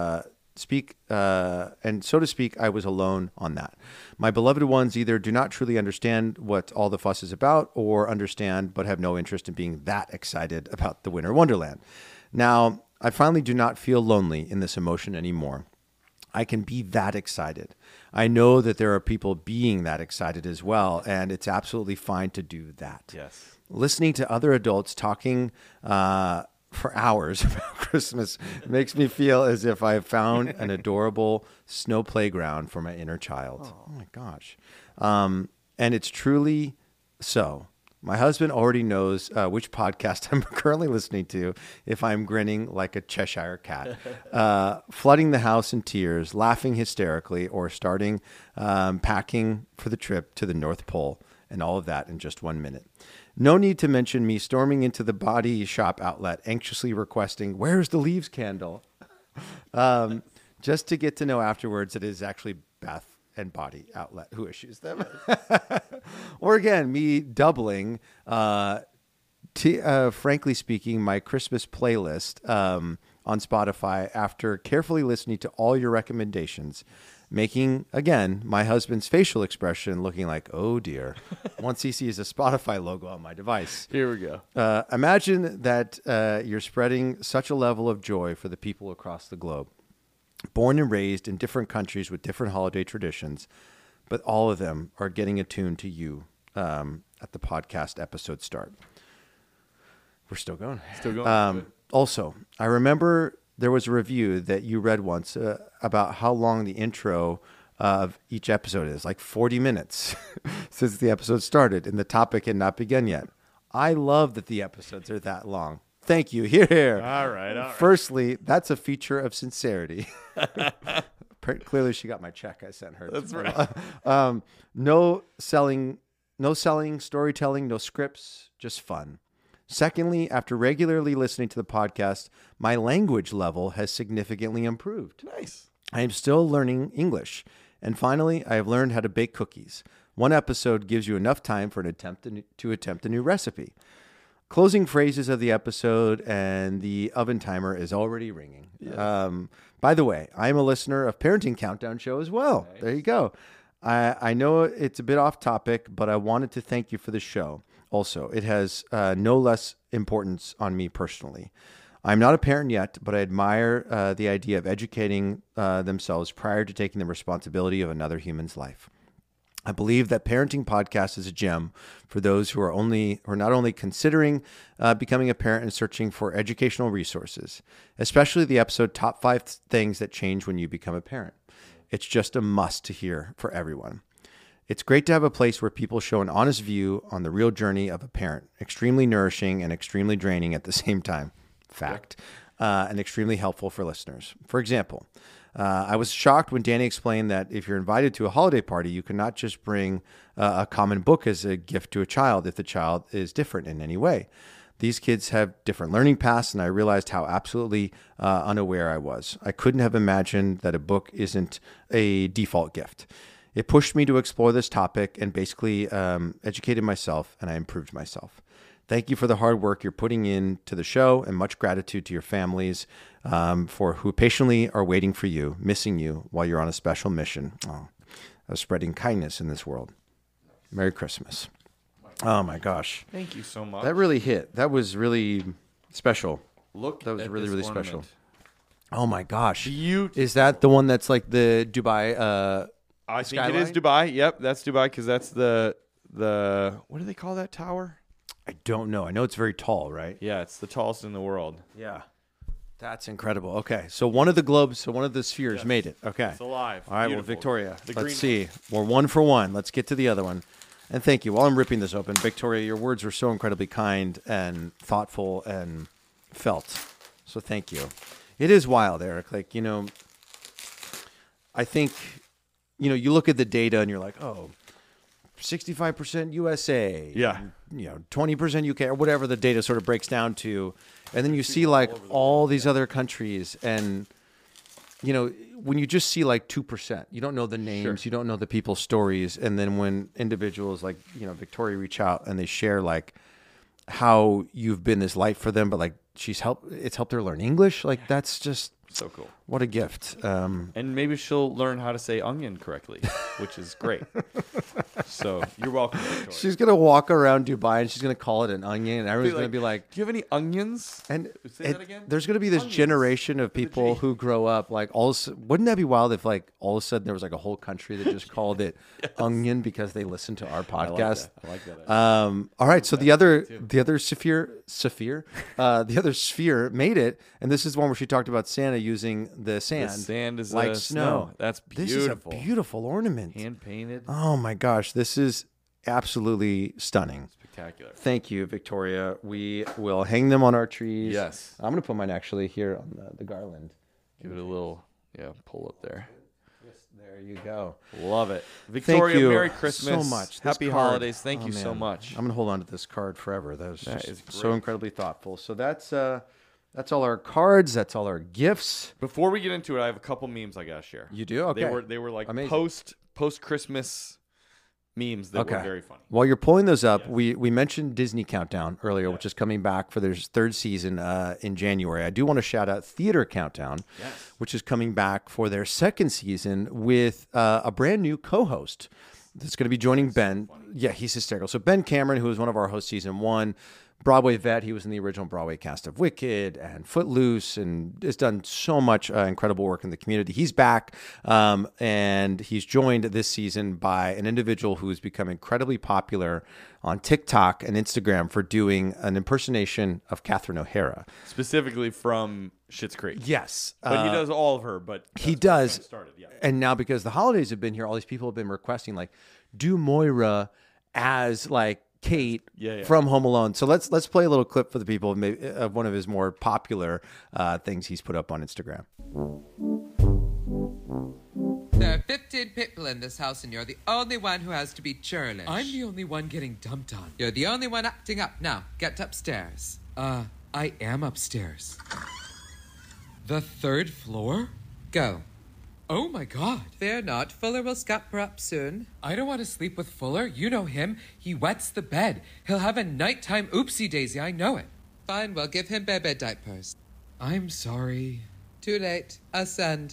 to speak, I was alone on that. My beloved ones either do not truly understand what all the fuss is about, or understand but have no interest in being that excited about the winter wonderland. Now, I finally do not feel lonely in this emotion anymore. I can be that excited. I know that there are people being that excited as well, and it's absolutely fine to do that. Yes. Listening to other adults talking for hours about Christmas makes me feel as if I have found an adorable snow playground for my inner child. Oh my gosh. And it's truly so. My husband already knows which podcast I'm currently listening to if I'm grinning like a Cheshire cat, flooding the house in tears, laughing hysterically, or starting packing for the trip to the North Pole, and all of that in just 1 minute. No need to mention me storming into the body shop outlet, anxiously requesting, "Where's the leaves candle?" Just to get to know afterwards that it is actually Beth and body outlet who issues them. Or again, me doubling, frankly speaking, my Christmas playlist on Spotify after carefully listening to all your recommendations, making, again, my husband's facial expression looking like, oh dear, once he sees a Spotify logo on my device. Here we go. Imagine that you're spreading such a level of joy for the people across the globe, born and raised in different countries with different holiday traditions, but all of them are getting attuned to you at the podcast episode start. We're still going. Still going. Also, I remember there was a review that you read once about how long the intro of each episode is, like 40 minutes since the episode started and the topic had not begun yet. I love that the episodes are that long. Thank you. Here. All right. Firstly, that's a feature of sincerity. Clearly, she got my check I sent her. That's right. No selling, storytelling, no scripts, just fun. Secondly, after regularly listening to the podcast, my language level has significantly improved. Nice. I am still learning English. And finally, I have learned how to bake cookies. One episode gives you enough time for an attempt to attempt a new recipe. Closing phrases of the episode and the oven timer is already ringing. Yes. By the way, I am a listener of Parenting Countdown Show as well. Nice. There you go. I know it's a bit off topic, but I wanted to thank you for the show. Also, it has no less importance on me personally. I'm not a parent yet, but I admire the idea of educating themselves prior to taking the responsibility of another human's life. I believe that Parenting Podcast is a gem for those who are not only considering becoming a parent and searching for educational resources, especially the episode Top 5 Things That Change When You Become a Parent. It's just a must to hear for everyone. It's great to have a place where people show an honest view on the real journey of a parent, extremely nourishing and extremely draining at the same time. Fact. And extremely helpful for listeners. For example, I was shocked when Danny explained that if you're invited to a holiday party, you cannot just bring a common book as a gift to a child if the child is different in any way. These kids have different learning paths, and I realized how absolutely unaware I was. I couldn't have imagined that a book isn't a default gift. It pushed me to explore this topic and basically educated myself, and I improved myself. Thank you for the hard work you're putting into the show, and much gratitude to your families for who patiently are waiting for you, missing you while you're on a special mission of spreading kindness in this world. Merry Christmas. Oh my gosh. Thank you so much. That really hit. That was really special. That was really, really ornament. special. Oh my gosh. Beautiful. Is that the one that's like the Dubai I think skyline? it is Dubai. Yep, that's Dubai because that's the what do they call that tower? I don't know. I know it's very tall, right? Yeah, it's the tallest in the world. Yeah. That's incredible. Okay. So one of the spheres made it. Okay. It's alive. All right. Beautiful. Well, Victoria, The let's green see. We're 1 for 1. Let's get to the other one. And thank you. While I'm ripping this open, Victoria, your words were so incredibly kind and thoughtful and felt. So thank you. It is wild, Eric. Like, I think, you look at the data and you're like, oh, 65% USA. Yeah. 20% UK or whatever the data sort of breaks down to. And then you see like all these other countries and, when you just see like 2%, you don't know the names, you don't know the people's stories. And then when individuals like, Victoria reach out and they share like how you've been this light for them, but like it's helped her learn English. Like that's just so cool. What a gift. And maybe she'll learn how to say onion correctly, which is great. So you're welcome, Victoria. She's going to walk around Dubai and she's going to call it an onion. And everyone's going to be like, do you have any onions? And say that again? There's going to be this generation of people who grow up like wouldn't that be wild if like all of a sudden there was like a whole country that just called it onion because they listened to our podcast. I like that. All right. So the other sphere made it. And this is one where she talked about Santa using the sand. The sand is like snow. That's beautiful. This is a beautiful ornament. Hand painted. Oh my gosh. This is absolutely stunning. Spectacular. Thank you, Victoria. We will hang them on our trees. Yes. I'm going to put mine actually here on the garland. Give it a little, pull up there. Yes, there you go. Love it. Victoria, Thank you Merry Christmas. so much. Happy holidays. Thank you so much. I'm going to hold on to this card forever. That is so great. incredibly thoughtful. So that's all our cards. That's all our gifts. Before we get into it, I have a couple memes I got to share. You do? Okay. They were like Amazing. post-Christmas memes that were very funny. While you're pulling those up, we mentioned Disney Countdown earlier, which is coming back for their third season in January. I do want to shout out Theater Countdown, which is coming back for their second season with a brand new co-host that's going to be joining Ben. Yeah, he's hysterical. So Ben Cameron, who was one of our hosts season 1, Broadway vet. He was in the original Broadway cast of Wicked and Footloose and has done so much incredible work in the community. He's back, and he's joined this season by an individual who's become incredibly popular on TikTok and Instagram for doing an impersonation of Catherine O'Hara. Specifically from Schitt's Creek. Yes. But he does all of her, but he does. Started, And now because the holidays have been here, all these people have been requesting, like, do Moira as, like, Kate from Home Alone. So let's play a little clip for the people of one of his more popular things he's put up on Instagram. There are 15 people in this house, and you're the only one who has to be churlish. I'm the only one getting dumped on. You're the only one acting up. Now, get upstairs. I am upstairs. The 3rd floor? Go. Oh my God. Fear not. Fuller will scupper up soon. I don't want to sleep with Fuller. You know him. He wets the bed. He'll have a nighttime oopsie daisy. I know it. Fine, we'll give him bebe diapers. I'm sorry. Too late. Ascend.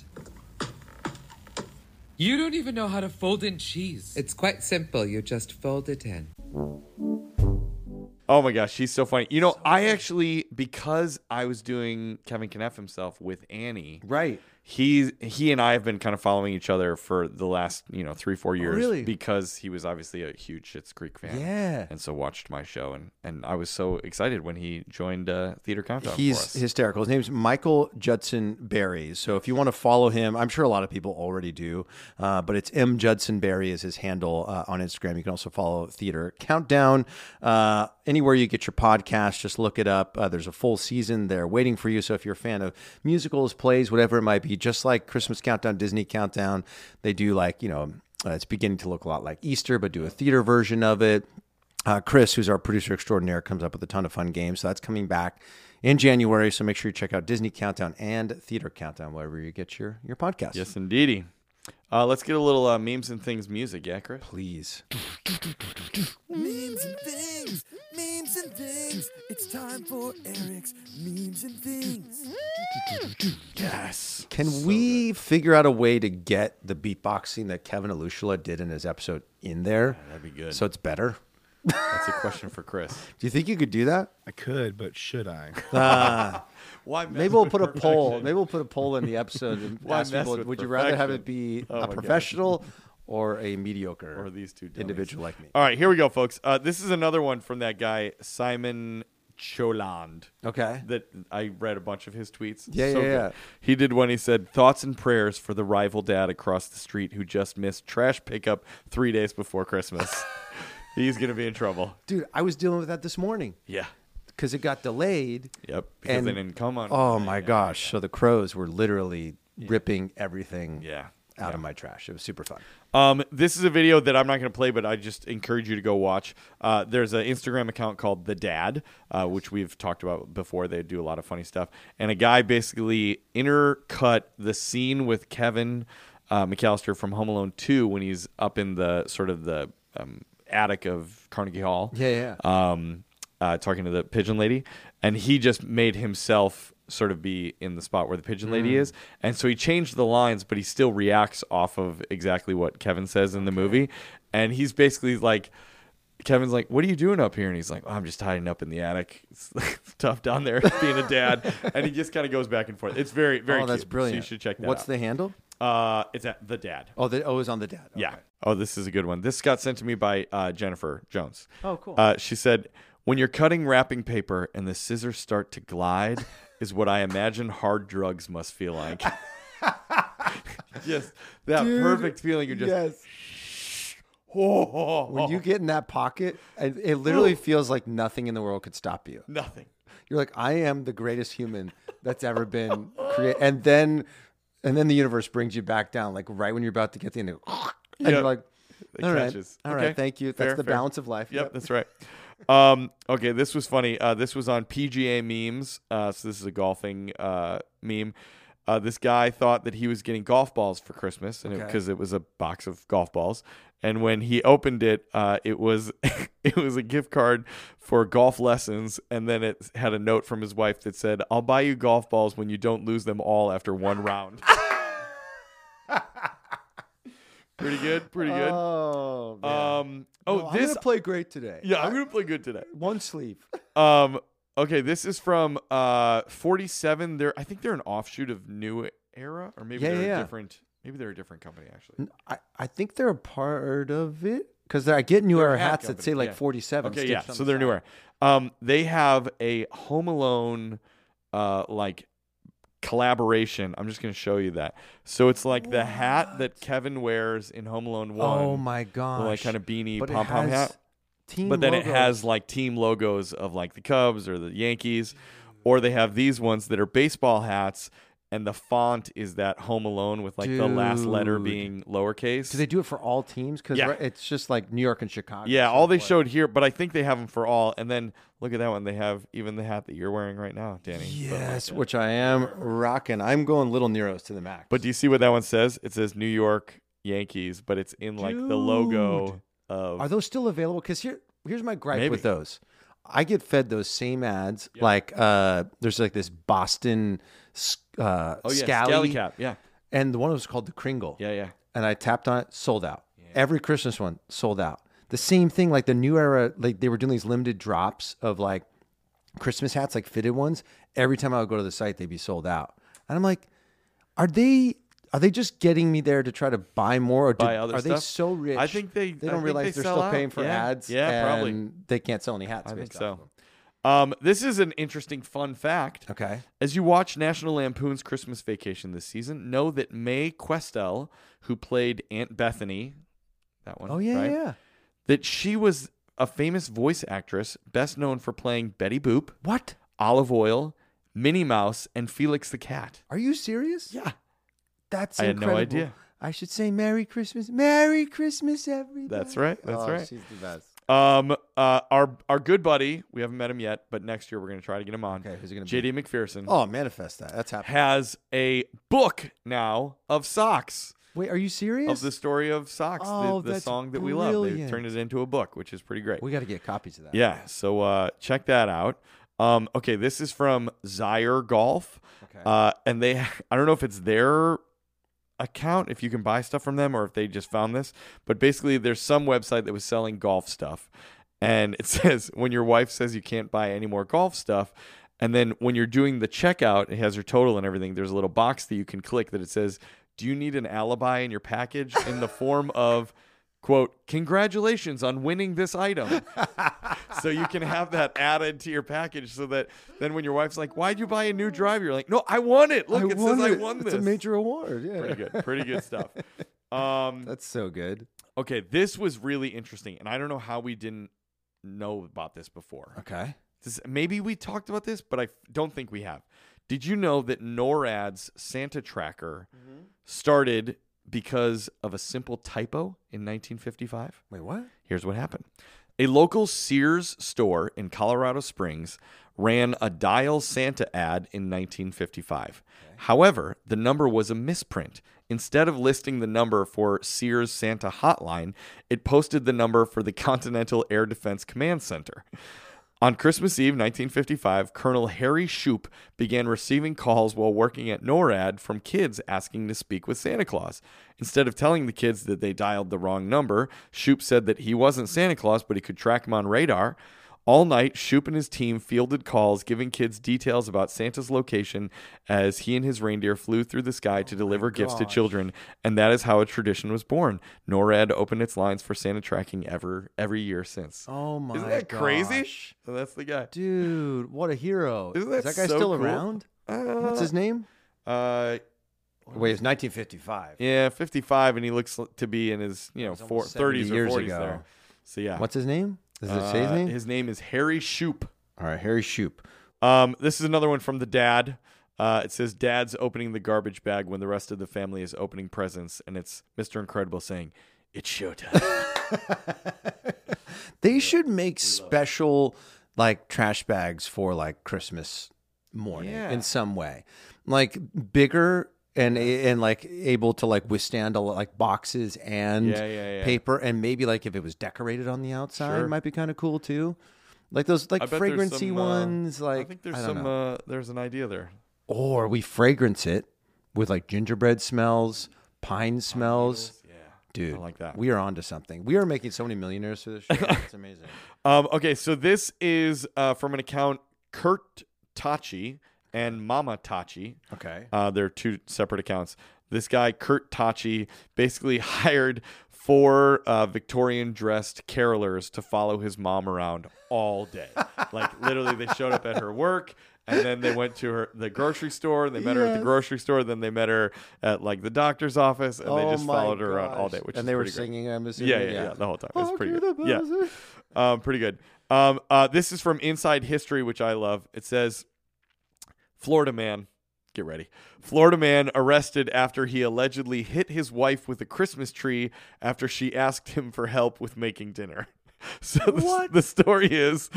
You don't even know how to fold in cheese. It's quite simple. You just fold it in. Oh my gosh, she's so funny. You know, I actually, because I was doing Kevin Kneff himself with Annie. Right. He and I have been kind of following each other for the last 3-4 years. Really? Because he was obviously a huge Schitt's Creek fan. Yeah. And so watched my show, and I was so excited when he joined Theater Countdown. He's for us. hysterical. His name's Michael Judson Berry. So if you want to follow him, I'm sure a lot of people already do, but it's M Judson Berry is his handle on Instagram. You can also follow Theater Countdown. Anywhere you get your podcast, just look it up. There's a full season there waiting for you. So if you're a fan of musicals, plays, whatever it might be, just like Christmas Countdown, Disney Countdown, they do like, it's beginning to look a lot like Easter, but do a theater version of it. Chris, who's our producer extraordinaire, comes up with a ton of fun games. So that's coming back in January. So make sure you check out Disney Countdown and Theater Countdown, wherever you get your podcast. Yes, indeedy. Let's get a little memes and things music, yeah, Chris? Please. Memes and things, memes and things. It's time for Eric's memes and things. Yes. Can we figure out a way to get the beatboxing that Kevin Alushula did in his episode in there? Yeah, that'd be good. So it's better? That's a question for Chris. Do you think you could do that? I could, but should I? Why? Maybe we'll put a poll. Maybe we'll put a poll in the episode and Why ask people: mess with would you rather have perfection? it be Oh a my professional or a mediocre, Or these two dummies. individual like me? All right, here we go, folks. This is another one from that guy, Simon Choland. Okay. That I read a bunch of his tweets. Yeah, So yeah, good. yeah. He did one. He said, "Thoughts and prayers for the rival dad across the street who just missed trash pickup 3 days before Christmas. He's gonna be in trouble." Dude, I was dealing with that this morning Yeah. because it got delayed. Yep. Because And- they didn't come on. Oh my gosh! So the crows were literally ripping everything Yeah. out of my trash. It was super fun. This is a video that I'm not going to play, but I just encourage you to go watch. There's an Instagram account called The Dad, which we've talked about before. They do a lot of funny stuff. And a guy basically intercut the scene with Kevin McAllister from Home Alone 2 when he's up in the sort of the attic of Carnegie Hall. Yeah. Talking to the pigeon lady. And he just made himself sort of be in the spot where the pigeon lady is. And so he changed the lines, but he still reacts off of exactly what Kevin says in the movie. And he's basically like, Kevin's like, "What are you doing up here?" And he's like, "Oh, I'm just hiding up in the attic. It's tough down there being a dad." And he just kind of goes back and forth. It's very, very Oh, that's cute. brilliant. So you should check that What's out. the handle? It's at The Dad. Oh, it was on the dad. Okay. Yeah. Oh, this is a good one. This got sent to me by Jennifer Jones. Oh, cool. She said, "When you're cutting wrapping paper and the scissors start to glide is what I imagine hard drugs must feel like." Just that Dude, perfect feeling. You're just, yes. oh, When you get in that pocket, it literally feels like nothing in the world could stop you. nothing. You're like, I am the greatest human that's ever been created. And then the universe brings you back down, like right when you're about to get the end. And Yep. you're like, It all right, catches. all Okay. right, thank you. Fair, That's the fair. balance of life. Yep, that's right. Okay, this was funny. This was on PGA memes. So this is a golfing meme. This guy thought that he was getting golf balls for Christmas, and Okay. because it was a box of golf balls. And when he opened it, it was it was a gift card for golf lessons, and then it had a note from his wife that said, "I'll buy you golf balls when you don't lose them all after one round." Pretty good. Pretty good. Oh, man. I'm I'm gonna play great today. Yeah, I'm gonna play good today. One sleeve. Okay, this is from 47. I think they're an offshoot of New Era, or maybe they're a different. Maybe they're a different company actually. I think they're a part of it because I get New They're Era a hat hats that company, say like yeah. 47. Okay, stitched yeah. on So the they're New side. Era. They have a Home Alone like collaboration. I'm just gonna show you that. So it's like the hat that Kevin wears in Home Alone 1. Oh my gosh! The, like kind of beanie But it pom pom has hat. team But then it logos. has like team logos of like the Cubs or the Yankees, or they have these ones that are baseball hats, and the font is that Home Alone with like the last letter Dude. being lowercase. Do they do it for all teams? Because Yeah. it's just like New York and Chicago. Yeah, so all they what? showed here, but I think they have them for all. And then look at that one. They have even the hat that you're wearing right now, Danny. Yes, which I am rocking. I'm going Little Nero's to the max. But do you see what that one says? It says New York Yankees, but it's in like the logo of. Are those still available? Because here's my gripe Maybe. with those. I get fed those same ads. Like there's like this Boston Scally Cap. Yeah. and the one was called the Kringle. Yeah, yeah. And I tapped on it, sold out. Every Christmas one sold out. The same thing, like the New Era, like they were doing these limited drops of like Christmas hats, like fitted ones. Every time I would go to the site, they'd be sold out. And I'm like, are they just getting me there to try to buy more, or Buy other are they stuff? so rich? I think they don't think realize they they're sell still out. paying for Yeah. ads. Yeah, and probably. they can't sell any hats. I think based so. off of them. This is an interesting fun fact. Okay. As you watch National Lampoon's Christmas Vacation this season, know that Mae Questel, who played Aunt Bethany, that one. Oh yeah, right? yeah. That she was a famous voice actress, best known for playing Betty Boop, What? Olive Oil, Minnie Mouse, and Felix the Cat. Are you serious? Yeah. That's I had no incredible. idea. I should say Merry Christmas, everybody. That's right. That's Oh, right. She's the best. Our good buddy, we haven't met him yet, but next year we're going to try to get him on. Okay, who's it gonna be? JD McPherson Oh, manifest that. That's happening. has a book now of socks. Wait, are you serious? Of the story of socks, Oh, the that's song that we love. They brilliant. turned it into a book, which is pretty great. We got to get copies of that. Yeah, so check that out. Okay, this is from Zaire Golf. Okay. And I don't know if it's their account, if you can buy stuff from them, or if they just found this. But basically, there's some website that was selling golf stuff. And it says, when your wife says you can't buy any more golf stuff, and then when you're doing the checkout, it has your total and everything, there's a little box that you can click that it says, do you need an alibi in your package in the form of, quote, congratulations on winning this item? So you can have that added to your package so that then when your wife's like, why'd you buy a new driver? You're like, no, I won it. Look, it says I won this. It's a major award. Yeah. Pretty good stuff. That's so good. Okay, this was really interesting, and I don't know how we didn't know about this before. Okay. Maybe we talked about this, but I don't think we have. Did you know that NORAD's Santa Tracker started because of a simple typo in 1955? Wait, what? Here's what happened. A local Sears store in Colorado Springs ran a Dial Santa ad in 1955. However, the number was a misprint. Instead of listing the number for Sears Santa Hotline, it posted the number for the Continental Air Defense Command Center. On Christmas Eve 1955, Colonel Harry Shoup began receiving calls while working at NORAD from kids asking to speak with Santa Claus. Instead of telling the kids that they dialed the wrong number, Shoup said that he wasn't Santa Claus, but he could track him on radar. All night, Shoup and his team fielded calls giving kids details about Santa's location as he and his reindeer flew through the sky to deliver gifts to children, and that is how a tradition was born. NORAD opened its lines for Santa tracking every year since. Oh my! Isn't that crazy? gosh. So that's the guy. Dude, what a hero! Isn't Is that that guy so still cool? around? What's his name? Uh, Wait, it's 1955. yeah, 55, and he looks to be in his It's almost 70 30s or years 40s ago. there. So yeah, What's his name? Does it say his name? His name is Harry Shoup. All right, Harry Shoup. This is another one from the dad. It says, Dad's opening the garbage bag when the rest of the family is opening presents. And it's Mr. Incredible saying, it's showtime. They should make special like trash bags for like Christmas morning Yeah. in some way, like bigger and like able to like withstand like boxes and paper, and maybe like if it was decorated on the outside, it might be kind of cool too. Like those like fragrancy ones. Like I think there's there's an idea there. Or we fragrance it with like gingerbread smells, pine smells. Dude, I like that. We are onto something. We are making so many millionaires for this show. It's amazing. Okay, so this is from an account, Kurt Tachi and Mama Tachi. Okay. They're two separate accounts. This guy, Kurt Tachi, basically hired 4 Victorian-dressed carolers to follow his mom around all day. Like, literally, they showed up at her work, and then they went to the grocery store, and they met her at the grocery store, then they met her at, like, the doctor's office, and they just followed her around all day, which and is they were pretty great. singing, I'm assuming. Yeah, the whole time. It's pretty good. Yeah. Pretty good. This is from Inside History, which I love. It says, Florida man, get ready. Florida man arrested after he allegedly hit his wife with a Christmas tree after she asked him for help with making dinner. So the story is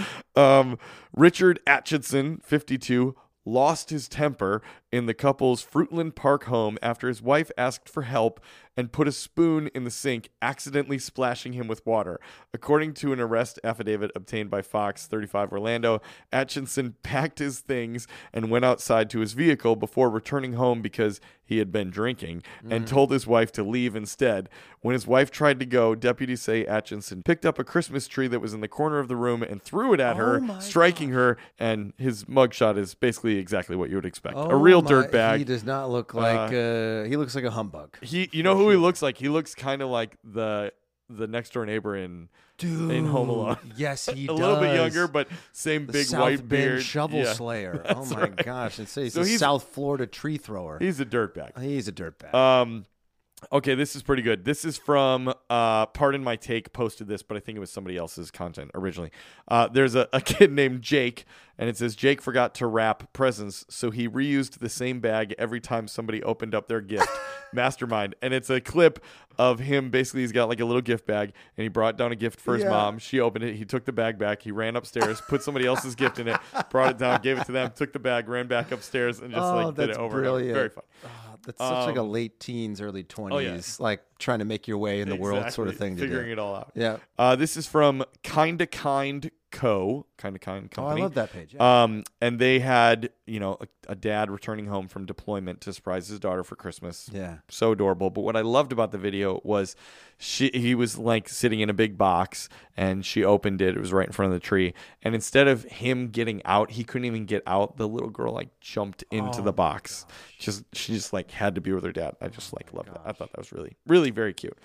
Richard Atchison, 52, lost his temper in the couple's Fruitland Park home after his wife asked for help and put a spoon in the sink, accidentally splashing him with water. According to an arrest affidavit obtained by Fox 35 Orlando, Atchison packed his things and went outside to his vehicle before returning home because he had been drinking and told his wife to leave instead. When his wife tried to go, deputies say Atchison picked up a Christmas tree that was in the corner of the room and threw it at her, striking her, and his mugshot is basically exactly what you would expect. A real dirtbag. He does not look like he looks like a humbug. You know who he looks like? He looks kind of like the next door neighbor in Home Alone. Yes, he a does. little bit younger, but same the big South white Bend beard. shovel slayer. Oh my gosh! He's a South Florida tree thrower. He's a dirtbag. He's a dirtbag. Okay, this is pretty good. This is from Pardon My Take posted this, but I think it was somebody else's content originally. There's a kid named Jake, and it says Jake forgot to wrap presents, so he reused the same bag every time somebody opened up their gift. Mastermind. And it's a clip of him. Basically, he's got like a little gift bag, and he brought down a gift for his mom. She opened it. He took the bag back. He ran upstairs, put somebody else's gift in it, brought it down, gave it to them, took the bag, ran back upstairs, and just did it over and over. Very fun. That's such like a late teens, early 20s, like trying to make your way in the world sort of thing. Figuring it all out. Yeah. This is from Kinda Kind Co. Kinda Kind Company. Oh, I love that page. Yeah. And they had, a dad returning home from deployment to surprise his daughter for Christmas. Yeah. So adorable. But what I loved about the video was he was like sitting in a big box, and she opened it. It was right in front of the tree. And instead of him getting out, he couldn't even get out. The little girl like jumped into the box. She just like had to be with her dad. I just like loved that. I thought that was really, really very cute.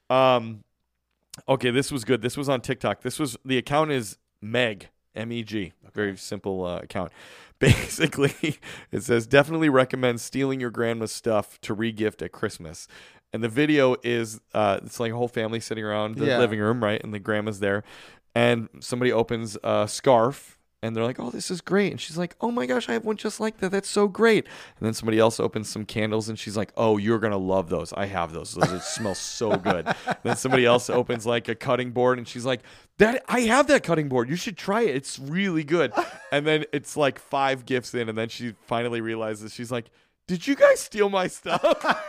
Okay, this was good. This was on TikTok. The account is Meg, M-E-G. Very simple account. Basically, it says, definitely recommend stealing your grandma's stuff to re-gift at Christmas. And the video is, it's like a whole family sitting around the living room, right? And the grandma's there. And somebody opens a scarf, and they're like, oh, this is great. And she's like, oh my gosh, I have one just like that. That's so great. And then somebody else opens some candles, and she's like, oh, you're going to love those. I have those. Those smell so good. And then somebody else opens like a cutting board, and she's like, I have that cutting board. You should try it. It's really good. And then it's like 5 gifts in, and then she finally realizes, she's like, did you guys steal my stuff?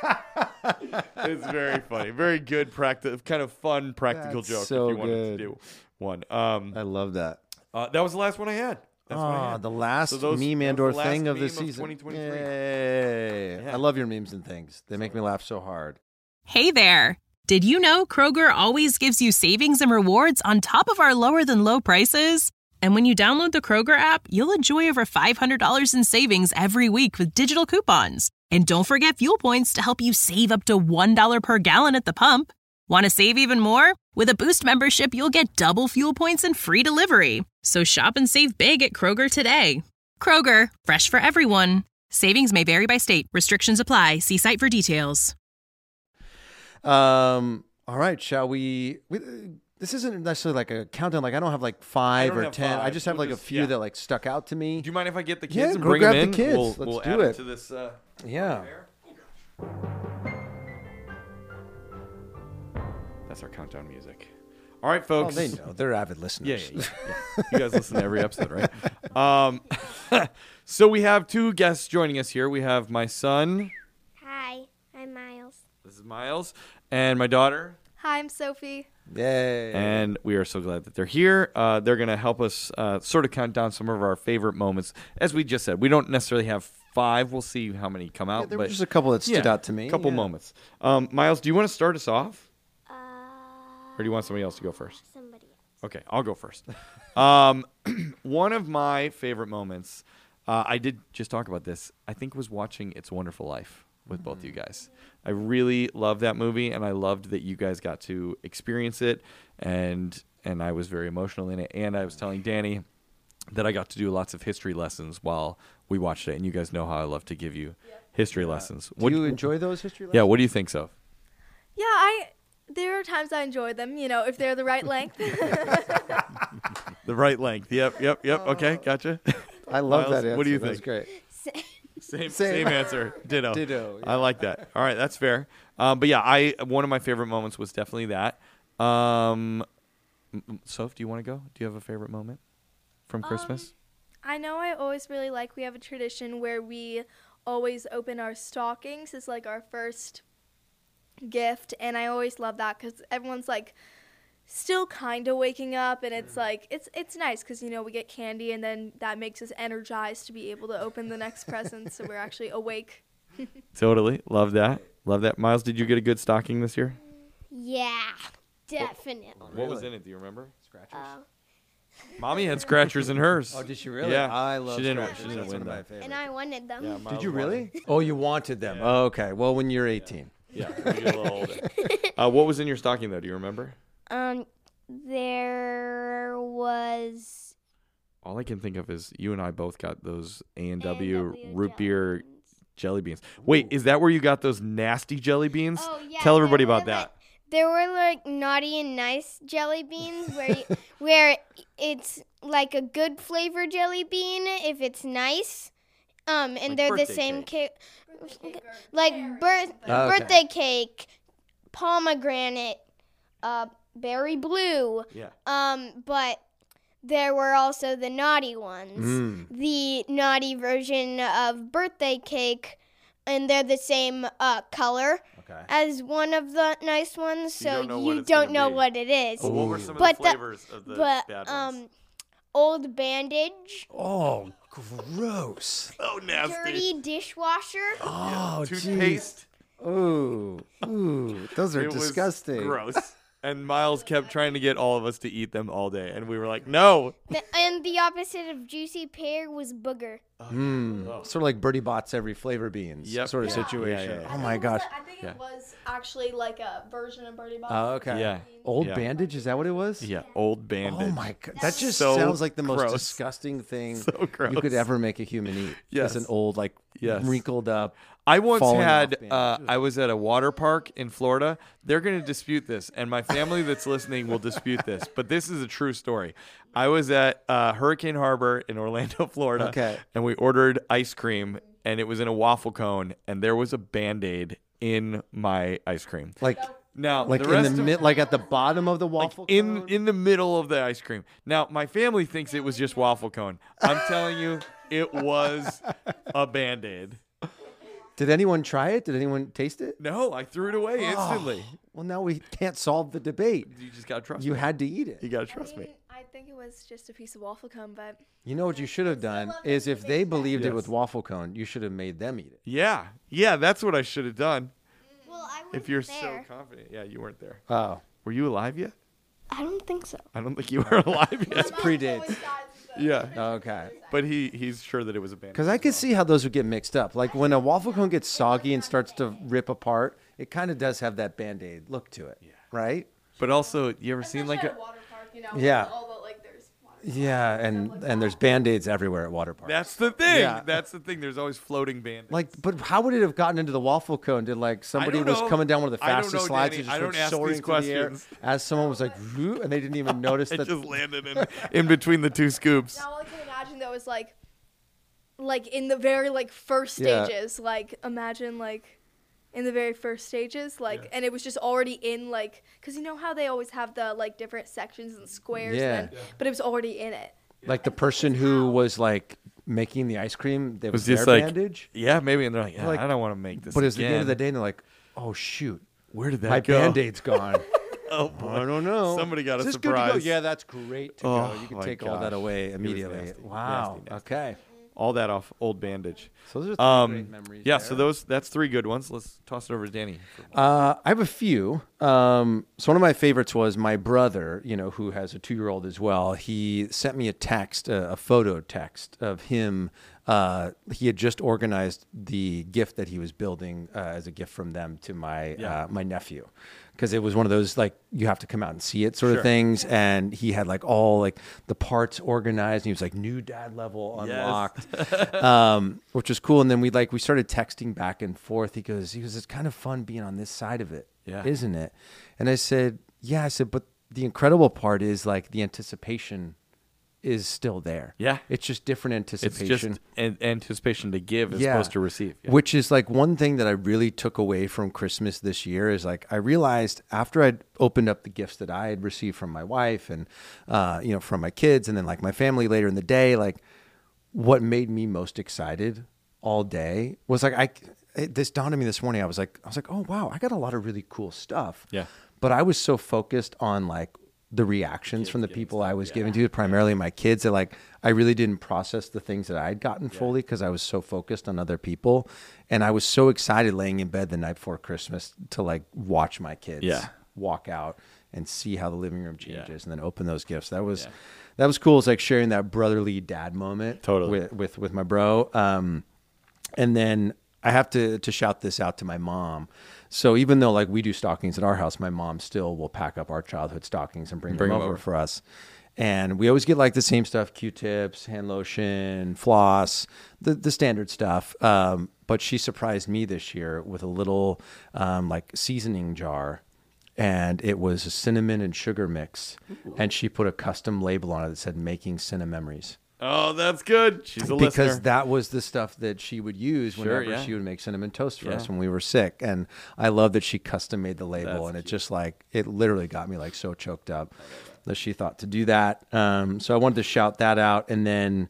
It's very funny. Very good, kind of fun practical joke so if you wanted good. to do one. I love that. That was the last one I had. That's what I had. The last meme and/or thing of the season. 2023. Yay. Yeah. I love your memes and things. They make me laugh so hard. Hey there. Did you know Kroger always gives you savings and rewards on top of our lower than low prices? And when you download the Kroger app, you'll enjoy over $500 in savings every week with digital coupons. And don't forget fuel points to help you save up to $1 per gallon at the pump. Want to save even more? With a Boost membership, you'll get double fuel points and free delivery. So shop and save big at Kroger today. Kroger, fresh for everyone. Savings may vary by state. Restrictions apply. See site for details. All right, shall we this isn't necessarily like a countdown. Like I don't have like 5 or 10. I just have like a few that like stuck out to me. Do you mind if I get the kids and go bring grab them in? the kids. We'll Let's add do it it. to this. Yeah. That's our countdown music. All right, folks. Oh, they know. They're avid listeners. Yeah. You guys listen to every episode, right? So we have two guests joining us here. We have my son. Hi, I'm Miles. This is Miles. And my daughter. Hi, I'm Sophie. Yay. And we are so glad that they're here. They're going to help us sort of count down some of our favorite moments. As we just said, we don't necessarily have 5. We'll see how many come out. There were just a couple that stood out to me. A couple moments. Miles, do you want to start us off? Or do you want somebody else to go first? Somebody else. Okay, I'll go first. One of my favorite moments, I did just talk about this, I think was watching It's a Wonderful Life with both you guys. I really loved that movie, and I loved that you guys got to experience it, and I was very emotional in it. And I was telling Danny that I got to do lots of history lessons while we watched it, and you guys know how I love to give you history lessons. Do you enjoy those history lessons? Yeah, what do you think, Soph? Yeah, there are times I enjoy them, if they're the right length. The right length. Yep. Okay, gotcha. I love that answer. What do you That think? was great. Same answer. Ditto. Ditto. Yeah. I like that. All right, that's fair. But yeah, one of my favorite moments was definitely that. Soph, do you want to go? Do you have a favorite moment from Christmas? I know I always really we have a tradition where we always open our stockings as our first gift, and I always love that because everyone's still kind of waking up, and it's it's nice because we get candy, and then that makes us energized to be able to open the next present, so we're actually awake. Totally. Love that. Miles, did you get a good stocking this year? Yeah, definitely. What was in it? Do you remember? Scratchers. Mommy had scratchers in hers. Oh, did she really? Yeah. I love She didn't scratchers. win That's one of my them. favorites. And I wanted them. Yeah, Did you Miles really? wanted- Oh, you wanted them. Yeah. Oh, okay. Well, when you're 18. Yeah, when you get a little older. What was in your stocking, though? Do you remember? There was. All I can think of is you and I both got those A&W A&W root beer jelly beans. Wait, is that where you got those nasty jelly beans? Oh, yeah. Tell everybody there were, about that. There were naughty and nice jelly beans where it's a good flavor jelly bean if it's nice. And they're the same cake. Birthday cake, pomegranate, berry blue. Yeah. But there were also the naughty ones. The naughty version of birthday cake, and they're the same color as one of the nice ones, so you don't know what it is. Well, what were some of the flavors of the bad ones? Old Bandage. Oh, gross. So nasty. Dirty dishwasher. Oh, toothpaste. Ooh, those are It was disgusting. gross. And Miles kept trying to get all of us to eat them all day, and we were like, no. And the opposite of juicy pear was booger. Sort of like Bertie Bott's every flavor beans sort of situation. Yeah. Oh my gosh. I think it was actually a version of Bertie Bott's. Oh, okay. Yeah. Old Bandage, is that what it was? Yeah, Old Bandage. Oh my god, that just So sounds like the most gross. disgusting thing So gross. you could ever make a human eat. Yes. It's an old, wrinkled up. I once falling had, off bandage. I was at a water park in Florida. They're going to dispute this, and my family that's listening will dispute this, but this is a true story. I was at Hurricane Harbor in Orlando, Florida, and we ordered ice cream, and it was in a waffle cone, and there was a Band-Aid in my ice cream. Now, like the rest like at the bottom of the waffle cone? in the middle of the ice cream. Now, my family thinks it was just waffle cone. I'm telling you, it was a Band-Aid. Did anyone try it? Did anyone taste it? No, I threw it away instantly. Well, now we can't solve the debate. You just gotta trust me. You had to eat it. You gotta trust me. I think it was just a piece of waffle cone, but You know what you should have done is if they believed it with waffle cone, you should have made them eat it. Yeah, that's what I should have done. well, I If you're so confident. Yeah, you weren't there. Oh. Were you alive yet? I don't think so. I don't think you were alive yet. It's predates. Yeah. Okay. But he's sure that it was a Band-Aid. Because I could see how those would get mixed up. Like when a waffle cone gets soggy and starts to rip apart, it kind of does have that Band-Aid look to it, right? But also, you ever seen like a... water park, Yeah. all the, there's water. Yeah, and there's Band-Aids everywhere at water parks. That's the thing. Yeah. That's the thing. There's always floating Band-Aids. But how would it have gotten into the waffle cone? Did somebody don't was know. coming down one of the I don't fastest know, slides Danny. and just I went don't ask soaring these through the air questions. as someone was like, "Whoo," and they didn't even notice it that. just landed in between the two scoops. Now I can imagine that was like in the very first Yeah. stages. Imagine in the very first stages, and it was just already in because you know how they always have the different sections and squares, Yeah. but it was already in it. Like the person who was making the ice cream. That It was their just like, bandage. yeah, maybe. And they're like, yeah, I don't want to make this. But it's the end of again. the day, and they're like, oh shoot, Where did that my go? Band-Aid's gone. Oh, boy. I don't know. Somebody got Is a this good to go? surprise. Yeah, that's great to go. You can my take all that gosh. away It was immediately. nasty. Wow. Nasty, nasty. Okay. All that off old bandage. So those are 3 great memories. Yeah, there. so that's 3 good ones. Let's toss it over to Danny. I have a few. So one of my favorites was my brother, who has a 2-year-old as well. He sent me a text, a photo text of him. He had just organized the gift that he was building as a gift from them to my my nephew, because it was one of those like you have to come out and see it sort of things. And he had like all like the parts organized. And he was like new dad level unlocked, which was cool. And then we started texting back and forth. He goes, it's kind of fun being on this side of it, isn't it? And I said, yeah. I said, but the incredible part is like the anticipation is still there. Yeah. It's just different anticipation. It's just anticipation to give as opposed to receive. Yeah. Which is like one thing that I really took away from Christmas this year is like I realized after I'd opened up the gifts that I had received from my wife and from my kids and then like my family later in the day, like what made me most excited all day was like this dawned on me this morning. I was like, oh wow, I got a lot of really cool stuff. Yeah. But I was so focused on like the reactions from the people I was giving to, primarily my kids, that like I really didn't process the things that I had gotten fully because I was so focused on other people. And I was so excited laying in bed the night before Christmas to like watch my kids walk out and see how the living room changes and then open those gifts. That was cool. It's like sharing that brotherly dad moment with my bro. And then I have to shout this out to my mom. So even though like we do stockings at our house, my mom still will pack up our childhood stockings and bring them over for us. And we always get like the same stuff: Q-tips, hand lotion, floss, the standard stuff. But she surprised me this year with a little like seasoning jar, and it was a cinnamon and sugar mix. Ooh. And she put a custom label on it that said "Making Cinnamemories." Oh, that's good. She's a listener. Because that was the stuff that she would use whenever she would make cinnamon toast for us when we were sick. And I love that she custom made the label. That's cute. It just like, it literally got me like so choked up that she thought to do that. So I wanted to shout that out. And then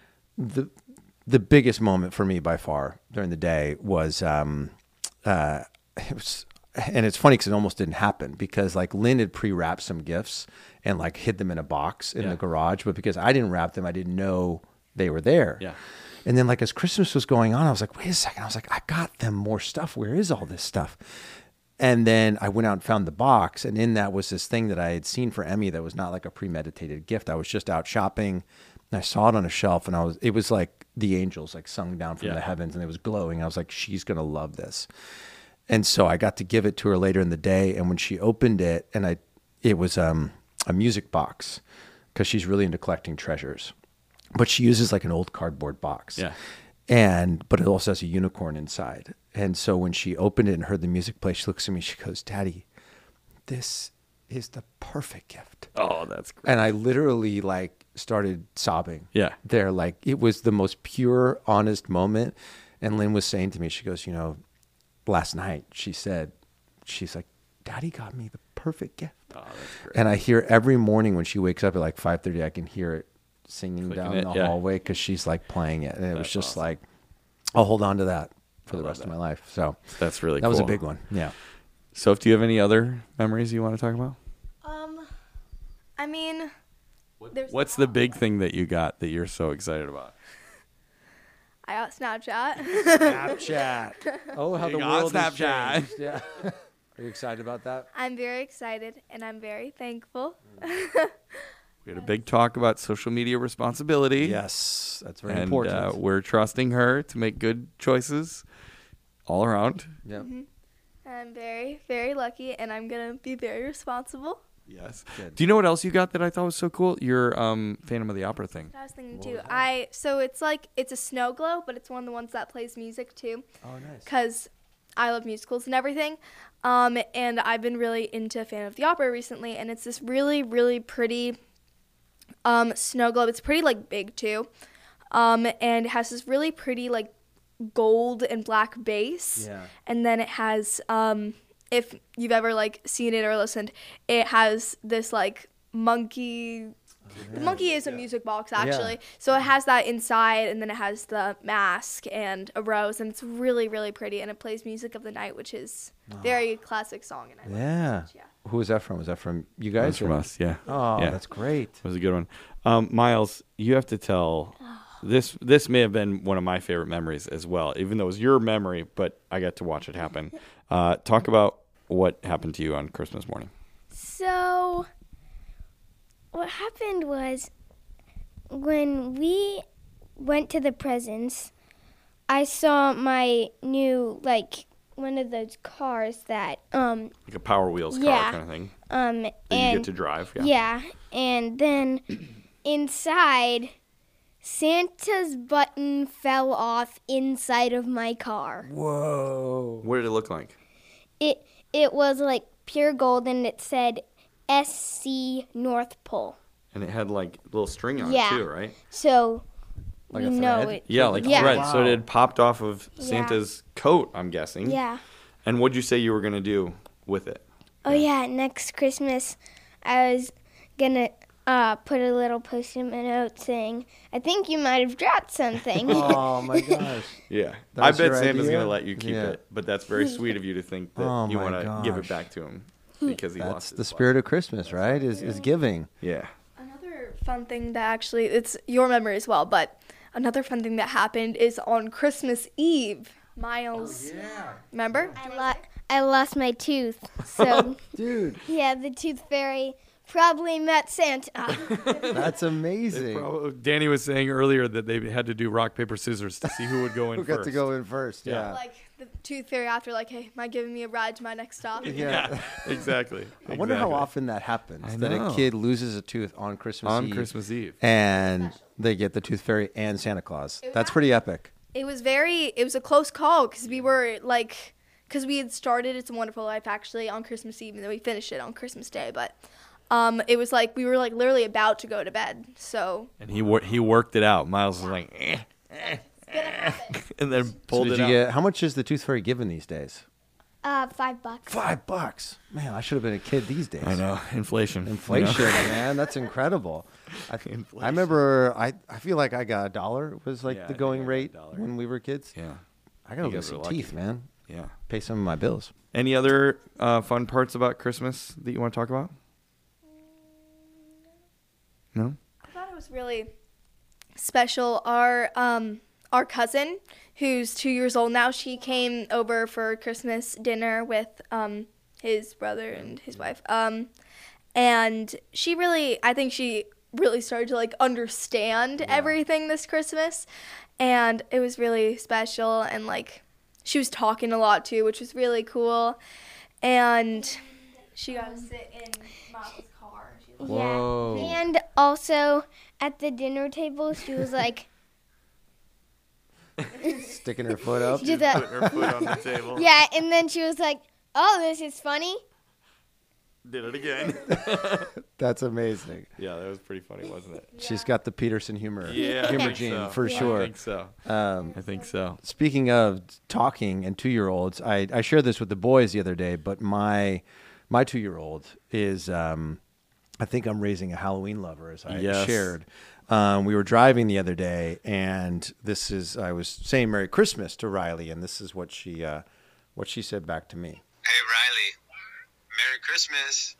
the biggest moment for me by far during the day was, and it's funny because it almost didn't happen because like Lynn had pre-wrapped some gifts and like hid them in a box in the garage. But because I didn't wrap them, I didn't know they were there. Yeah. And then like as Christmas was going on, I was like, wait a second. I was like, I got them more stuff. Where is all this stuff? And then I went out and found the box. And in that was this thing that I had seen for Emmy that was not like a premeditated gift. I was just out shopping and I saw it on a shelf and it was like the angels like sung down from the heavens and it was glowing. I was like, she's going to love this. And so I got to give it to her later in the day. And when she opened it, and it was a music box because she's really into collecting treasures. But she uses like an old cardboard box. Yeah. But it also has a unicorn inside. And so when she opened it and heard the music play, she looks at me, she goes, Daddy, this is the perfect gift. Oh, that's great. And I literally like started sobbing. Yeah. There, like it was the most pure, honest moment. And Lynn was saying to me, she goes, last night, she's like, Daddy got me the perfect gift. Oh, that's great. And I hear every morning when she wakes up at like 5:30, I can hear it singing down the hallway because she's like playing it. And it was just awesome. Like, I'll hold on to that for the rest of my life. So that's really cool. That was a big one. Yeah. Soph, do you have any other memories you want to talk about? I mean, what's the big thing that you got that you're so excited about? I got Snapchat. Snapchat. Oh, how the world has changed. Yeah. Are you excited about that? I'm very excited, and I'm very thankful. We had a big talk about social media responsibility. Yes, that's very important. And we're trusting her to make good choices all around. Yeah. Mm-hmm. I'm very, very lucky, and I'm going to be very responsible. Yes. Good. Do you know what else you got that I thought was so cool? Your Phantom of the Opera thing. I was thinking too. So it's a snow globe, but it's one of the ones that plays music too. Oh, nice. Because I love musicals and everything. And I've been really into Phantom of the Opera recently, and it's this really, really pretty snow globe. It's pretty like big too. And it has this really pretty like gold and black base. Yeah. And then it has if you've ever like seen it or listened, it has this like monkey The monkey is a music box, actually. So it has that inside, and then it has the mask and a rose, and it's really, really pretty. And it plays Music of the Night, which is very classic song. And I love it so much, Who was that from? Was that from you guys? That's from us, yeah. Oh, yeah. that's great. It was a good one. Miles, you have to tell... This may have been one of my favorite memories as well, even though it was your memory, but I got to watch it happen. Talk about what happened to you on Christmas morning. So, what happened was when we went to the presents, I saw my new, one of those cars that... like a Power Wheels car kind of thing. And you get to drive. Yeah, and then inside... Santa's button fell off inside of my car. Whoa. What did it look like? It was like pure gold, and it said SC North Pole. And it had like a little string on it too, right? So like you know it. Yeah, like thread. Wow. So it had popped off of Santa's coat, I'm guessing. Yeah. And what'd you say you were going to do with it? Oh, yeah. Next Christmas, I was going to put a little post-it note saying, I think you might have dropped something. Oh, my gosh. Yeah. I bet Santa's going to let you keep it, but that's very sweet of you to think that you want to give it gosh. back to him because he That's lost the spirit of Christmas, right? Is giving. Yeah. Another fun thing that actually, it's your memory as well, but another fun thing that happened is on Christmas Eve, Miles. Remember? I lost my tooth. So, dude. Yeah, the tooth fairy probably met Santa. That's amazing. Danny was saying earlier that they had to do rock, paper, scissors to see who would go in Who first. got to go in first, yeah. Like the tooth fairy after, like, hey, am I giving me a ride to my next stop? Yeah, exactly. I wonder how often that happens, that a kid loses a tooth on Christmas Eve. And they get the tooth fairy and Santa Claus. That's pretty epic. It was a close call because we were like, because we had started It's a Wonderful Life actually on Christmas Eve and then we finished it on Christmas Day. But it was like we were like literally about to go to bed. So and he worked it out. Miles was like, and then pulled it out. How much is the tooth fairy given these days? $5. $5. Man, I should have been a kid these days. I know. Inflation, man. That's incredible. I remember. I feel like I got $1 was like the going rate when we were kids. Yeah, I gotta lose some teeth, man. Yeah, pay some of my bills. Any other fun parts about Christmas that you want to talk about? No. I thought it was really special. Our cousin, who's 2 years old now, she came over for Christmas dinner with his brother and his wife. And I think she really started to like understand everything this Christmas. And it was really special. And like she was talking a lot too, which was really cool. And she got to sit in Mom's car. Whoa. Yeah. And also at the dinner table, she was like, sticking her foot up. Putting her foot on the table. Yeah, and then she was like, oh, this is funny. Did it again. That's amazing. Yeah, that was pretty funny, wasn't it? She's got the Peterson humor gene for Yeah, sure. I think so. I think so. Speaking of talking and 2-year-olds, I shared this with the boys the other day, but my 2-year-old is, I think I'm raising a Halloween lover, as I shared. We were driving the other day, and I was saying Merry Christmas to Riley, and this is what she said back to me. Hey, Riley. Merry Christmas.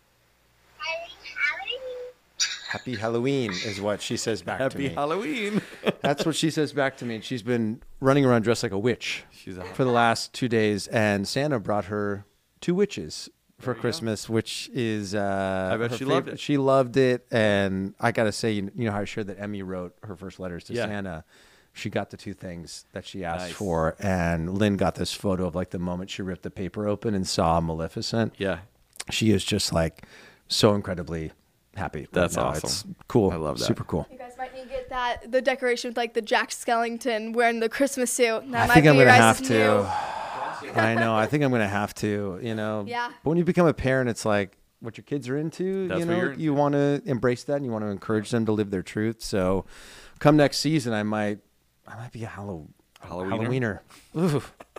Happy Halloween is what she says back to me. Happy Halloween. That's what she says back to me. And she's been running around dressed like a witch for the last 2 days, and Santa brought her 2 witches for Christmas, which is I bet she loved it. She loved it, and I gotta say, you know how I shared that Emmy wrote her first letters to Santa. She got the 2 things that she asked for, and Lynn got this photo of like the moment she ripped the paper open and saw Maleficent. Yeah, she is just like so incredibly happy. That's right now. awesome. It's cool. I love that. Super cool. You guys might need to get the decoration with like the Jack Skellington wearing the Christmas suit. That I think I'm going to have to. I know. I think I'm going to have to, Yeah. But when you become a parent, it's like what your kids are into, That's what you're into. You want to embrace that and you want to encourage them to live their truth. So come next season, I might be a Halloweener. Ooh.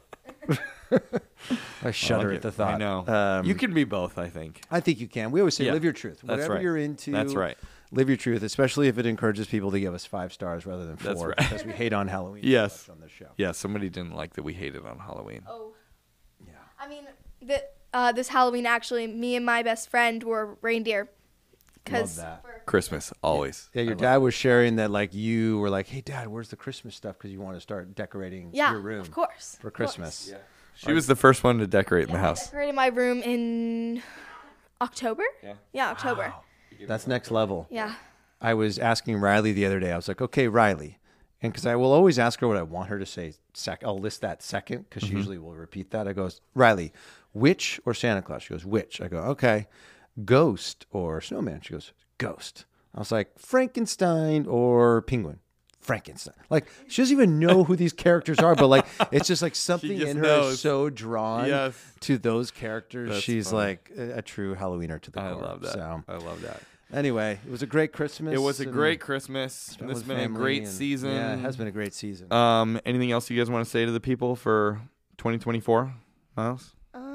I shudder at the thought. I know. You can be both, I think. I think you can. We always say live your truth. That's Whatever right. you're into, That's right. Live your truth, especially if it encourages people to give us 5 stars rather than 4, That's right. because we hate on Halloween Yes. so much on this show. Yeah, somebody didn't like that we hated on Halloween. Oh. Yeah. I mean, this Halloween, actually, me and my best friend were reindeer. Love that. Christmas, always. Yeah, your dad was sharing that, like, you were like, hey, Dad, where's the Christmas stuff? Because you want to start decorating your room. Of course. For Christmas. Yeah. She was the first one to decorate in the house. I decorated my room in October. Yeah, October. Wow. That's next level. Yeah. I was asking Riley the other day. I was like, okay, Riley. And because I will always ask her what I want her to say I'll list that second because she usually will repeat that. I goes, Riley, witch or Santa Claus? She goes, witch. I go, okay. Ghost or snowman? She goes, ghost. I was like, Frankenstein or penguin? Frankenstein. Like, she doesn't even know who these characters are, but like, it's just like something in her is so drawn to those characters. That's She's funny. like a true Halloweener to the core. I love that. So. I love that. Anyway, it was a great Christmas. It was a great Christmas. Spent This has with been a family great and- season. Yeah, it has been a great season. Anything else you guys want to say to the people for 2024, Miles?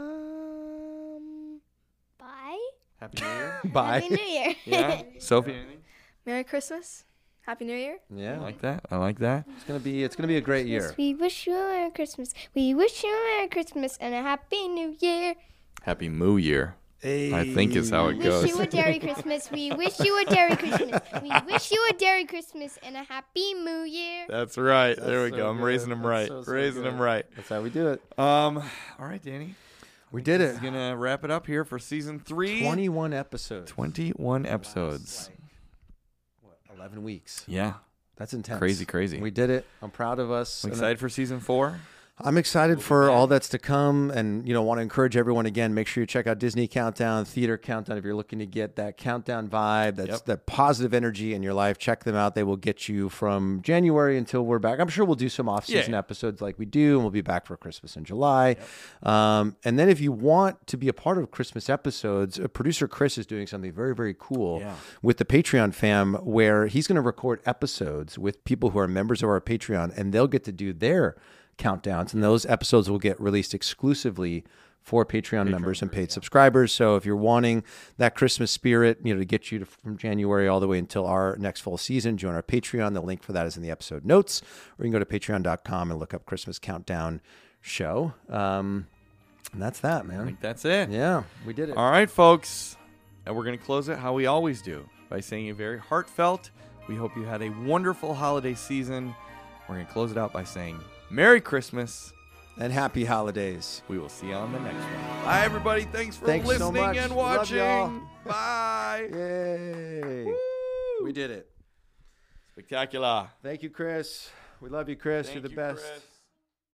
Bye. Happy New Year. Bye. Happy New Year. Yeah. Sophie, anything? Merry Christmas. Happy New Year. Yeah. I like that. I like that. It's gonna be a great year. We wish you a Merry Christmas. We wish you a Merry Christmas and a Happy New Year. Happy Moo Year. I think is how it We goes. wish you a Merry Christmas. We wish you a Merry Christmas. We wish you a Merry Christmas and a Happy New Year. That's right. There we so go. I'm good. raising them That's right. so raising good. them right. That's how we do it. All right, Danny. We did This it. is gonna wrap it up here for season 3. 21 episodes. 21 episodes. 11 weeks. Yeah. That's intense. Crazy. We did it. I'm proud of us. I'm excited for season 4. I'm excited for all that's to come, and want to encourage everyone again. Make sure you check out Disney Countdown, Theater Countdown if you're looking to get that countdown vibe, that's that positive energy in your life. Check them out; they will get you from January until we're back. I'm sure we'll do some off-season episodes like we do, and we'll be back for Christmas in July. And then if you want to be a part of Christmas episodes, producer Chris is doing something very, very cool with the Patreon fam, where he's going to record episodes with people who are members of our Patreon, and they'll get to do their countdowns, and those episodes will get released exclusively for Patreon members and paid subscribers. So if you're wanting that Christmas spirit, to get you from January all the way until our next full season, join our Patreon. The link for that is in the episode notes, or you can go to patreon.com and look up Christmas Countdown Show. And that's that, man. I think that's it. Yeah, we did it. All right, folks. And we're going to close it how we always do, by saying a very heartfelt, we hope you had a wonderful holiday season. We're going to close it out by saying Merry Christmas. And happy holidays. We will see you on the next one. Bye, everybody. Thanks for Thanks so listening much. and Love watching. y'all. Bye. Yay. Woo. We did it. Spectacular. Thank you, Chris. We love you, Chris. Thank You're the you, best. Chris.